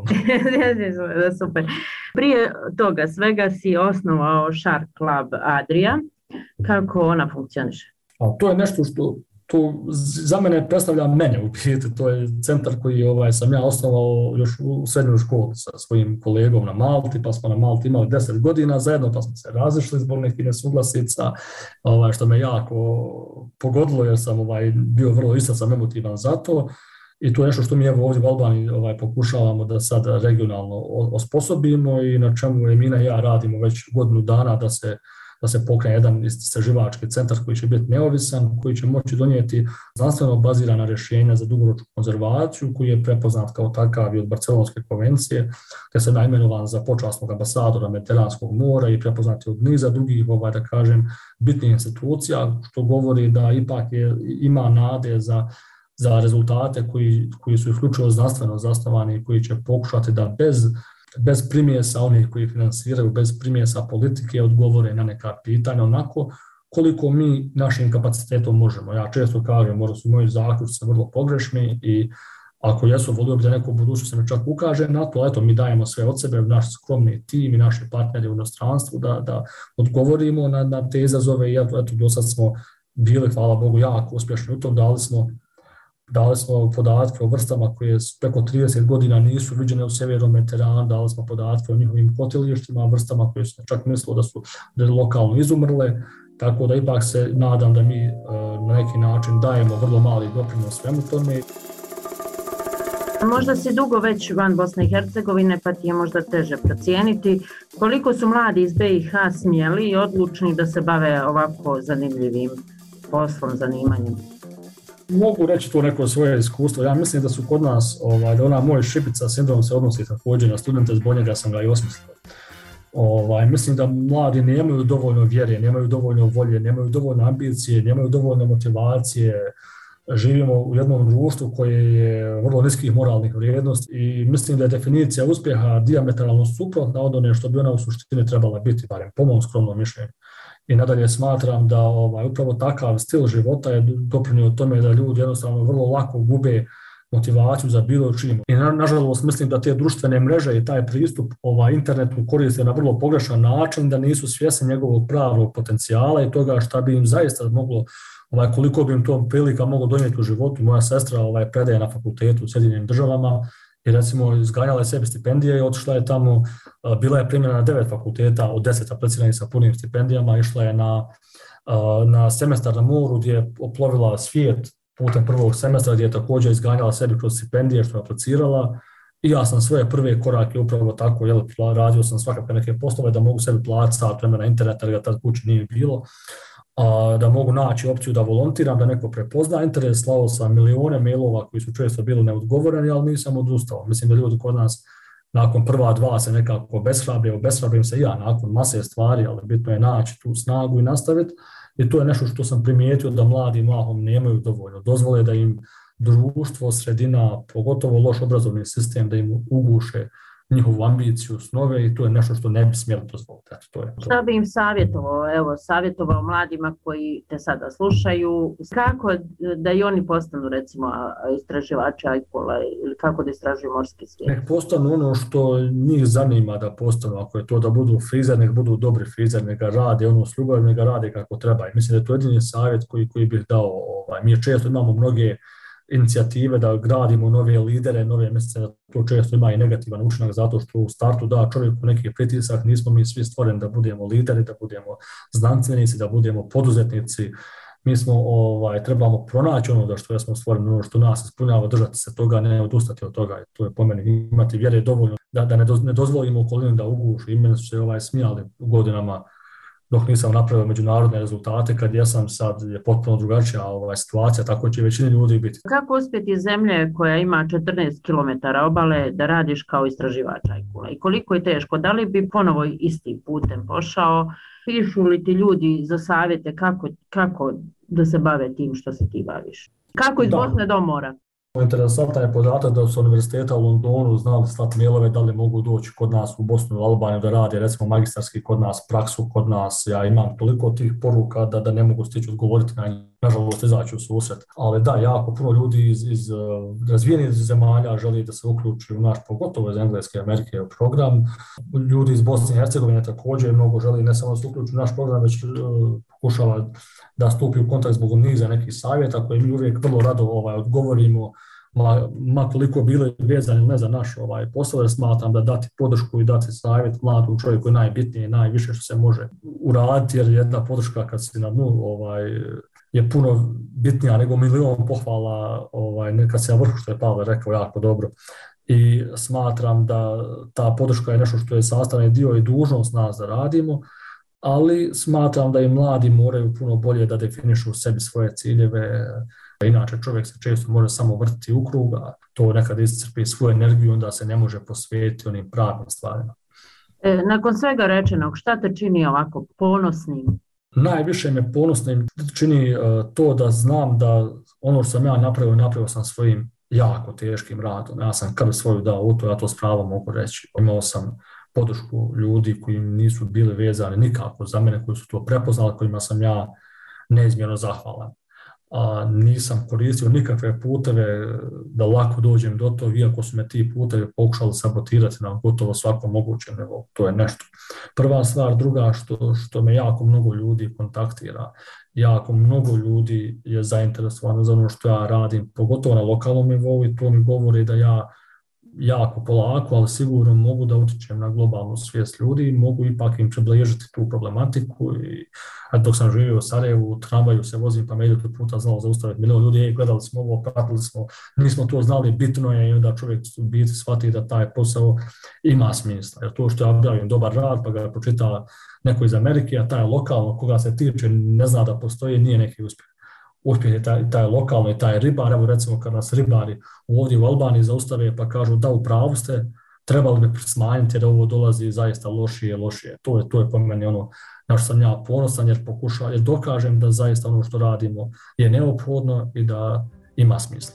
S6: Super. Prije toga svega si osnovao Shark Club Adria. Kako ona funkcioniše?
S7: A to je nešto što to za mene predstavlja mene u biti. To je centar koji ovaj, sam ja osnovao još u srednjoj školi sa svojim kolegom na Malti, pa smo na Malti imali deset godina zajedno, pa smo se razišli zbog nekih nesuglasica, ovaj, što me jako pogodilo jer sam ovaj, bio vrlo isto sam emotivan za to. I to je nešto što mi evo ovdje u Albaniji ovaj, pokušavamo da sad regionalno osposobimo i na čemu Emina i ja radimo već godinu dana da se da se pokrene jedan istraživački centar koji će biti neovisan, koji će moći donijeti znanstveno bazirana rješenja za dugoročnu konzervaciju, koji je prepoznat kao takav i od Barcelonske konvencije, te se naimenovan za počasnog ambasadora Mediteranskog mora i prepoznat je od niza drugih, ovaj, da kažem, bitnih institucija, što govori da ipak je, ima nade za, za rezultate koji, koji su isključivo znanstveno zasnovani i koji će pokušati da bez bez primjesa onih koji finansiraju, bez primjesa politike odgovore na neka pitanja onako koliko mi našim kapacitetom možemo. Ja često kažem, možda su moji zaključci vrlo pogrešni i ako jesu, volio bi da neko u budućnosti me čak ukaže na to, eto mi dajemo sve od sebe, naš skromni tim i naši partneri u inostranstvu da, da odgovorimo na, na te izazove i eto, eto do sad smo bili, hvala Bogu, jako uspješni u tom, dali smo Dali smo podatke o vrstama koje preko trideset godina nisu viđene u sjevernom Mediteranu, dali smo podatke o njihovim kotilištima, vrstama koje su čak mislilo da su lokalno izumrle, tako da ipak se nadam da mi na neki način dajemo vrlo mali doprinos svemu tome.
S6: Možda si dugo već van Bosne i Hercegovine, pa ti je možda teže procijeniti koliko su mladi iz be i ha smjeli i odlučni da se bave ovako zanimljivim poslom, zanimanjem.
S7: Mogu reći to neko svoje iskustvo. Ja mislim da su kod nas, ovaj, da ona moj šibica sindrom se odnosi također na studente, zbog njega sam ga i osmislio. Ovaj, mislim da mladi nemaju dovoljno vjere, nemaju dovoljno volje, nemaju dovoljno ambicije, nemaju dovoljno motivacije. Živimo u jednom društvu koje je vrlo niskih moralnih vrijednosti i mislim da je definicija uspjeha dijametralno suprotna od one što bi ona u suštini trebala biti, barem po mom skromnom mišljenju. I nadalje smatram da ovaj, upravo takav stil života je doprinio tome da ljudi jednostavno vrlo lako gube motivaciju za bilo čim. I na, nažalost mislim da te društvene mreže i taj pristup ovaj, internetu koriste na vrlo pogrešan način, da nisu svjesni njegovog pravog potencijala i toga šta bi im zaista moglo, ovaj, koliko bi im to prilika moglo donijeti u životu. Moja sestra ovaj, predaje na fakultetu u Sjedinjenim Državama i recimo izganjala je sebi stipendije i otišla je tamo, bila je primljena na devet fakulteta od deset apliciranih sa punim stipendijama, išla je na, na semestar na moru gdje je oplovila svijet putem prvog semestra, gdje je također izganjala sebi kroz stipendije što je aplicirala. I ja sam svoje prve korake upravo tako, jel, radio sam svakakve neke poslove da mogu sebi platiti sat vremena interneta, jer ga tad kući nije bilo, a, da mogu naći opciju da volontiram, da neko prepozna interes. Slao sam milione mailova koji su često bili neodgovoreni, ali nisam odustao. Mislim da ljudi kod nas nakon prva dva se nekako obeshrabre, obeshrabrim se i ja nakon mase stvari, ali bitno je naći tu snagu i nastaviti. I to je nešto što sam primijetio da mladi mahom nemaju dovoljno. Dozvole da im društvo, sredina, pogotovo loš obrazovni sistem, da im uguše njihovu ambiciju, snove i to je nešto što ne bi smjeli dozvoliti. To je to.
S8: Šta bi im savjetovao, evo, savjetovao mladima koji te sada slušaju, kako da i oni postanu recimo istraživači ajkula ili kako da istražuju morski svijet?
S7: Nek postanu ono što njih zanima da postanu, ako je to da budu frizer, nek budu dobri frizer, nek ga rade ono s ljubavim, nek ga rade kako treba. I mislim da je to jedini savjet koji, koji bih dao. Ovaj. Mi često imamo mnoge inicijative da gradimo nove lidere, nove mjesece, da to često ima i negativan učinak zato što u startu da čovjeku neki pritisak, nismo mi svi stvoreni da budemo lideri, da budemo znanstvenici, da budemo poduzetnici. Mi smo, ovaj, trebamo pronaći ono da što smo stvoreni, ono što nas ispunjava, držati se toga, ne odustati od toga. To je po meni imati vjere dovoljno da, da ne, do, ne dozvolimo okolinu da uguši. I meni su se ovaj, smijali u godinama dok nisam napravio međunarodne rezultate, kad ja sam sad je potpuno drugačija ovaj, situacija, tako će većini ljudi biti.
S8: Kako uspjeti zemlje koja ima četrnaest kilometara obale da radiš kao istraživač ajkula? I koliko je teško? Da li bi ponovo istim putem pošao? Pišu li ti ljudi za savjete kako, kako da se bave tim što se ti baviš? Kako iz da. Bosne do mora?
S7: Interesantan je podatak da su univerziteta u Londonu znali slati mailove da li mogu doći kod nas u Bosnu i Albaniju da radi recimo magistarski kod nas, praksu kod nas. Ja imam toliko tih poruka da, da ne mogu stići odgovoriti na njih, nažalost izaći u susret. Ali da, jako puno ljudi iz, iz razvijenih zemalja želi da se uključi u naš, pogotovo iz Engleske i Amerike program. Ljudi iz Bosne i Hercegovine također mnogo želi ne samo da se uključi u naš program, već uh, pokušava da stupi u kontakt zbog niza nekih savjeta koje mi uvijek vrlo rado ovaj, odgovorimo, ma, ma koliko bili vezani ne za naš ovaj, posao, jer smatram da dati podršku i dati savjet mladom čovjeku je najbitnije, najviše što se može uraditi, jer jedna podrška kad si na dnu ovaj, je puno bitnija nego milion pohvala ovaj, kad se na vrhu, što je Pavle rekao jako dobro. I smatram da ta podrška je nešto što je sastavni dio i dužnost nas da radimo, ali smatram da i mladi moraju puno bolje da definišu u sebi svoje ciljeve. Inače čovjek se često može samo vrtiti u krug, a to nekad iscrpi svoju energiju, onda se ne može posvetiti onim pravim stvarima.
S8: E, nakon svega rečenog, šta te čini ovako ponosnim?
S7: Najviše me ponosnim čini uh, to da znam da ono što sam ja napravio, napravio sam svojim jako teškim radom. Ja sam krv svoju dao u to, ja to s pravom mogu reći. Imao sam podršku ljudi koji nisu bili vezani nikako za mene, koji su to prepoznali, kojima sam ja neizmjerno zahvalan. A nisam koristio nikakve puteve da lako dođem do toga, iako su me ti putevi pokušali sabotirati na gotovo svakom mogućem nivou. To je nešto. Prva stvar, druga što, što me jako mnogo ljudi kontaktira. Jako mnogo ljudi je zainteresovano za ono što ja radim, pogotovo na lokalnom nivou, i to mi govori da ja jako polako, ali sigurno mogu da utičem na globalnu svijest ljudi i mogu ipak im približiti tu problematiku. I, a dok sam živio u Sarajevu, u tramvaju se vozim, pa me je do puta znalo zaustaviti milion ljudi, je, gledali smo ovo, pratili smo, nismo to znali, bitno je, i onda čovjek u biti shvati da taj posao ima smisla. Jer to što ja objavim dobar rad, pa ga pročita neko iz Amerike, a taj lokalno koga se tiče ne zna da postoji, nije neki uspjeh. Uspjeh je taj, taj lokalno i taj ribar. Evo recimo kad nas ribari ovdje u Albaniji zaustave pa kažu da u pravu ste, trebali bi smanjiti jer ovo dolazi zaista lošije, lošije. To je, to je po meni ono na što sam ja ponosan jer pokušavam, jer dokažem da zaista ono što radimo je neophodno i da ima smisla.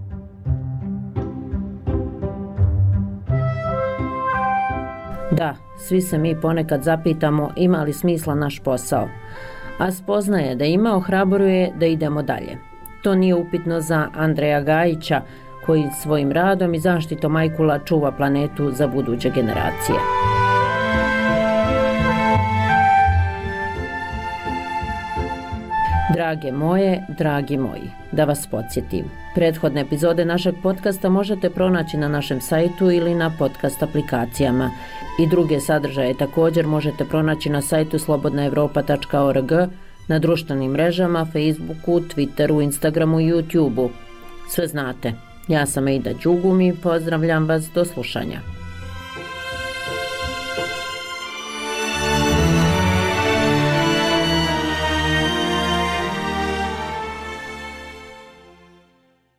S6: Da, svi se mi ponekad zapitamo ima li smisla naš posao, a spoznaje da ima ohrabruje da idemo dalje. To nije upitno za Andreja Gajića, koji svojim radom i zaštitom ajkula čuva planetu za buduće generacije. Drage moje, dragi moji, da vas podsjetim. Prethodne epizode našeg podcasta možete pronaći na našem sajtu ili na podcast aplikacijama. I druge sadržaje također možete pronaći na sajtu slobodna evropa tačka org, na društvenim mrežama, Facebooku, Twitteru, Instagramu i YouTubeu. Sve znate. Ja sam Eida Đugum i pozdravljam vas do slušanja.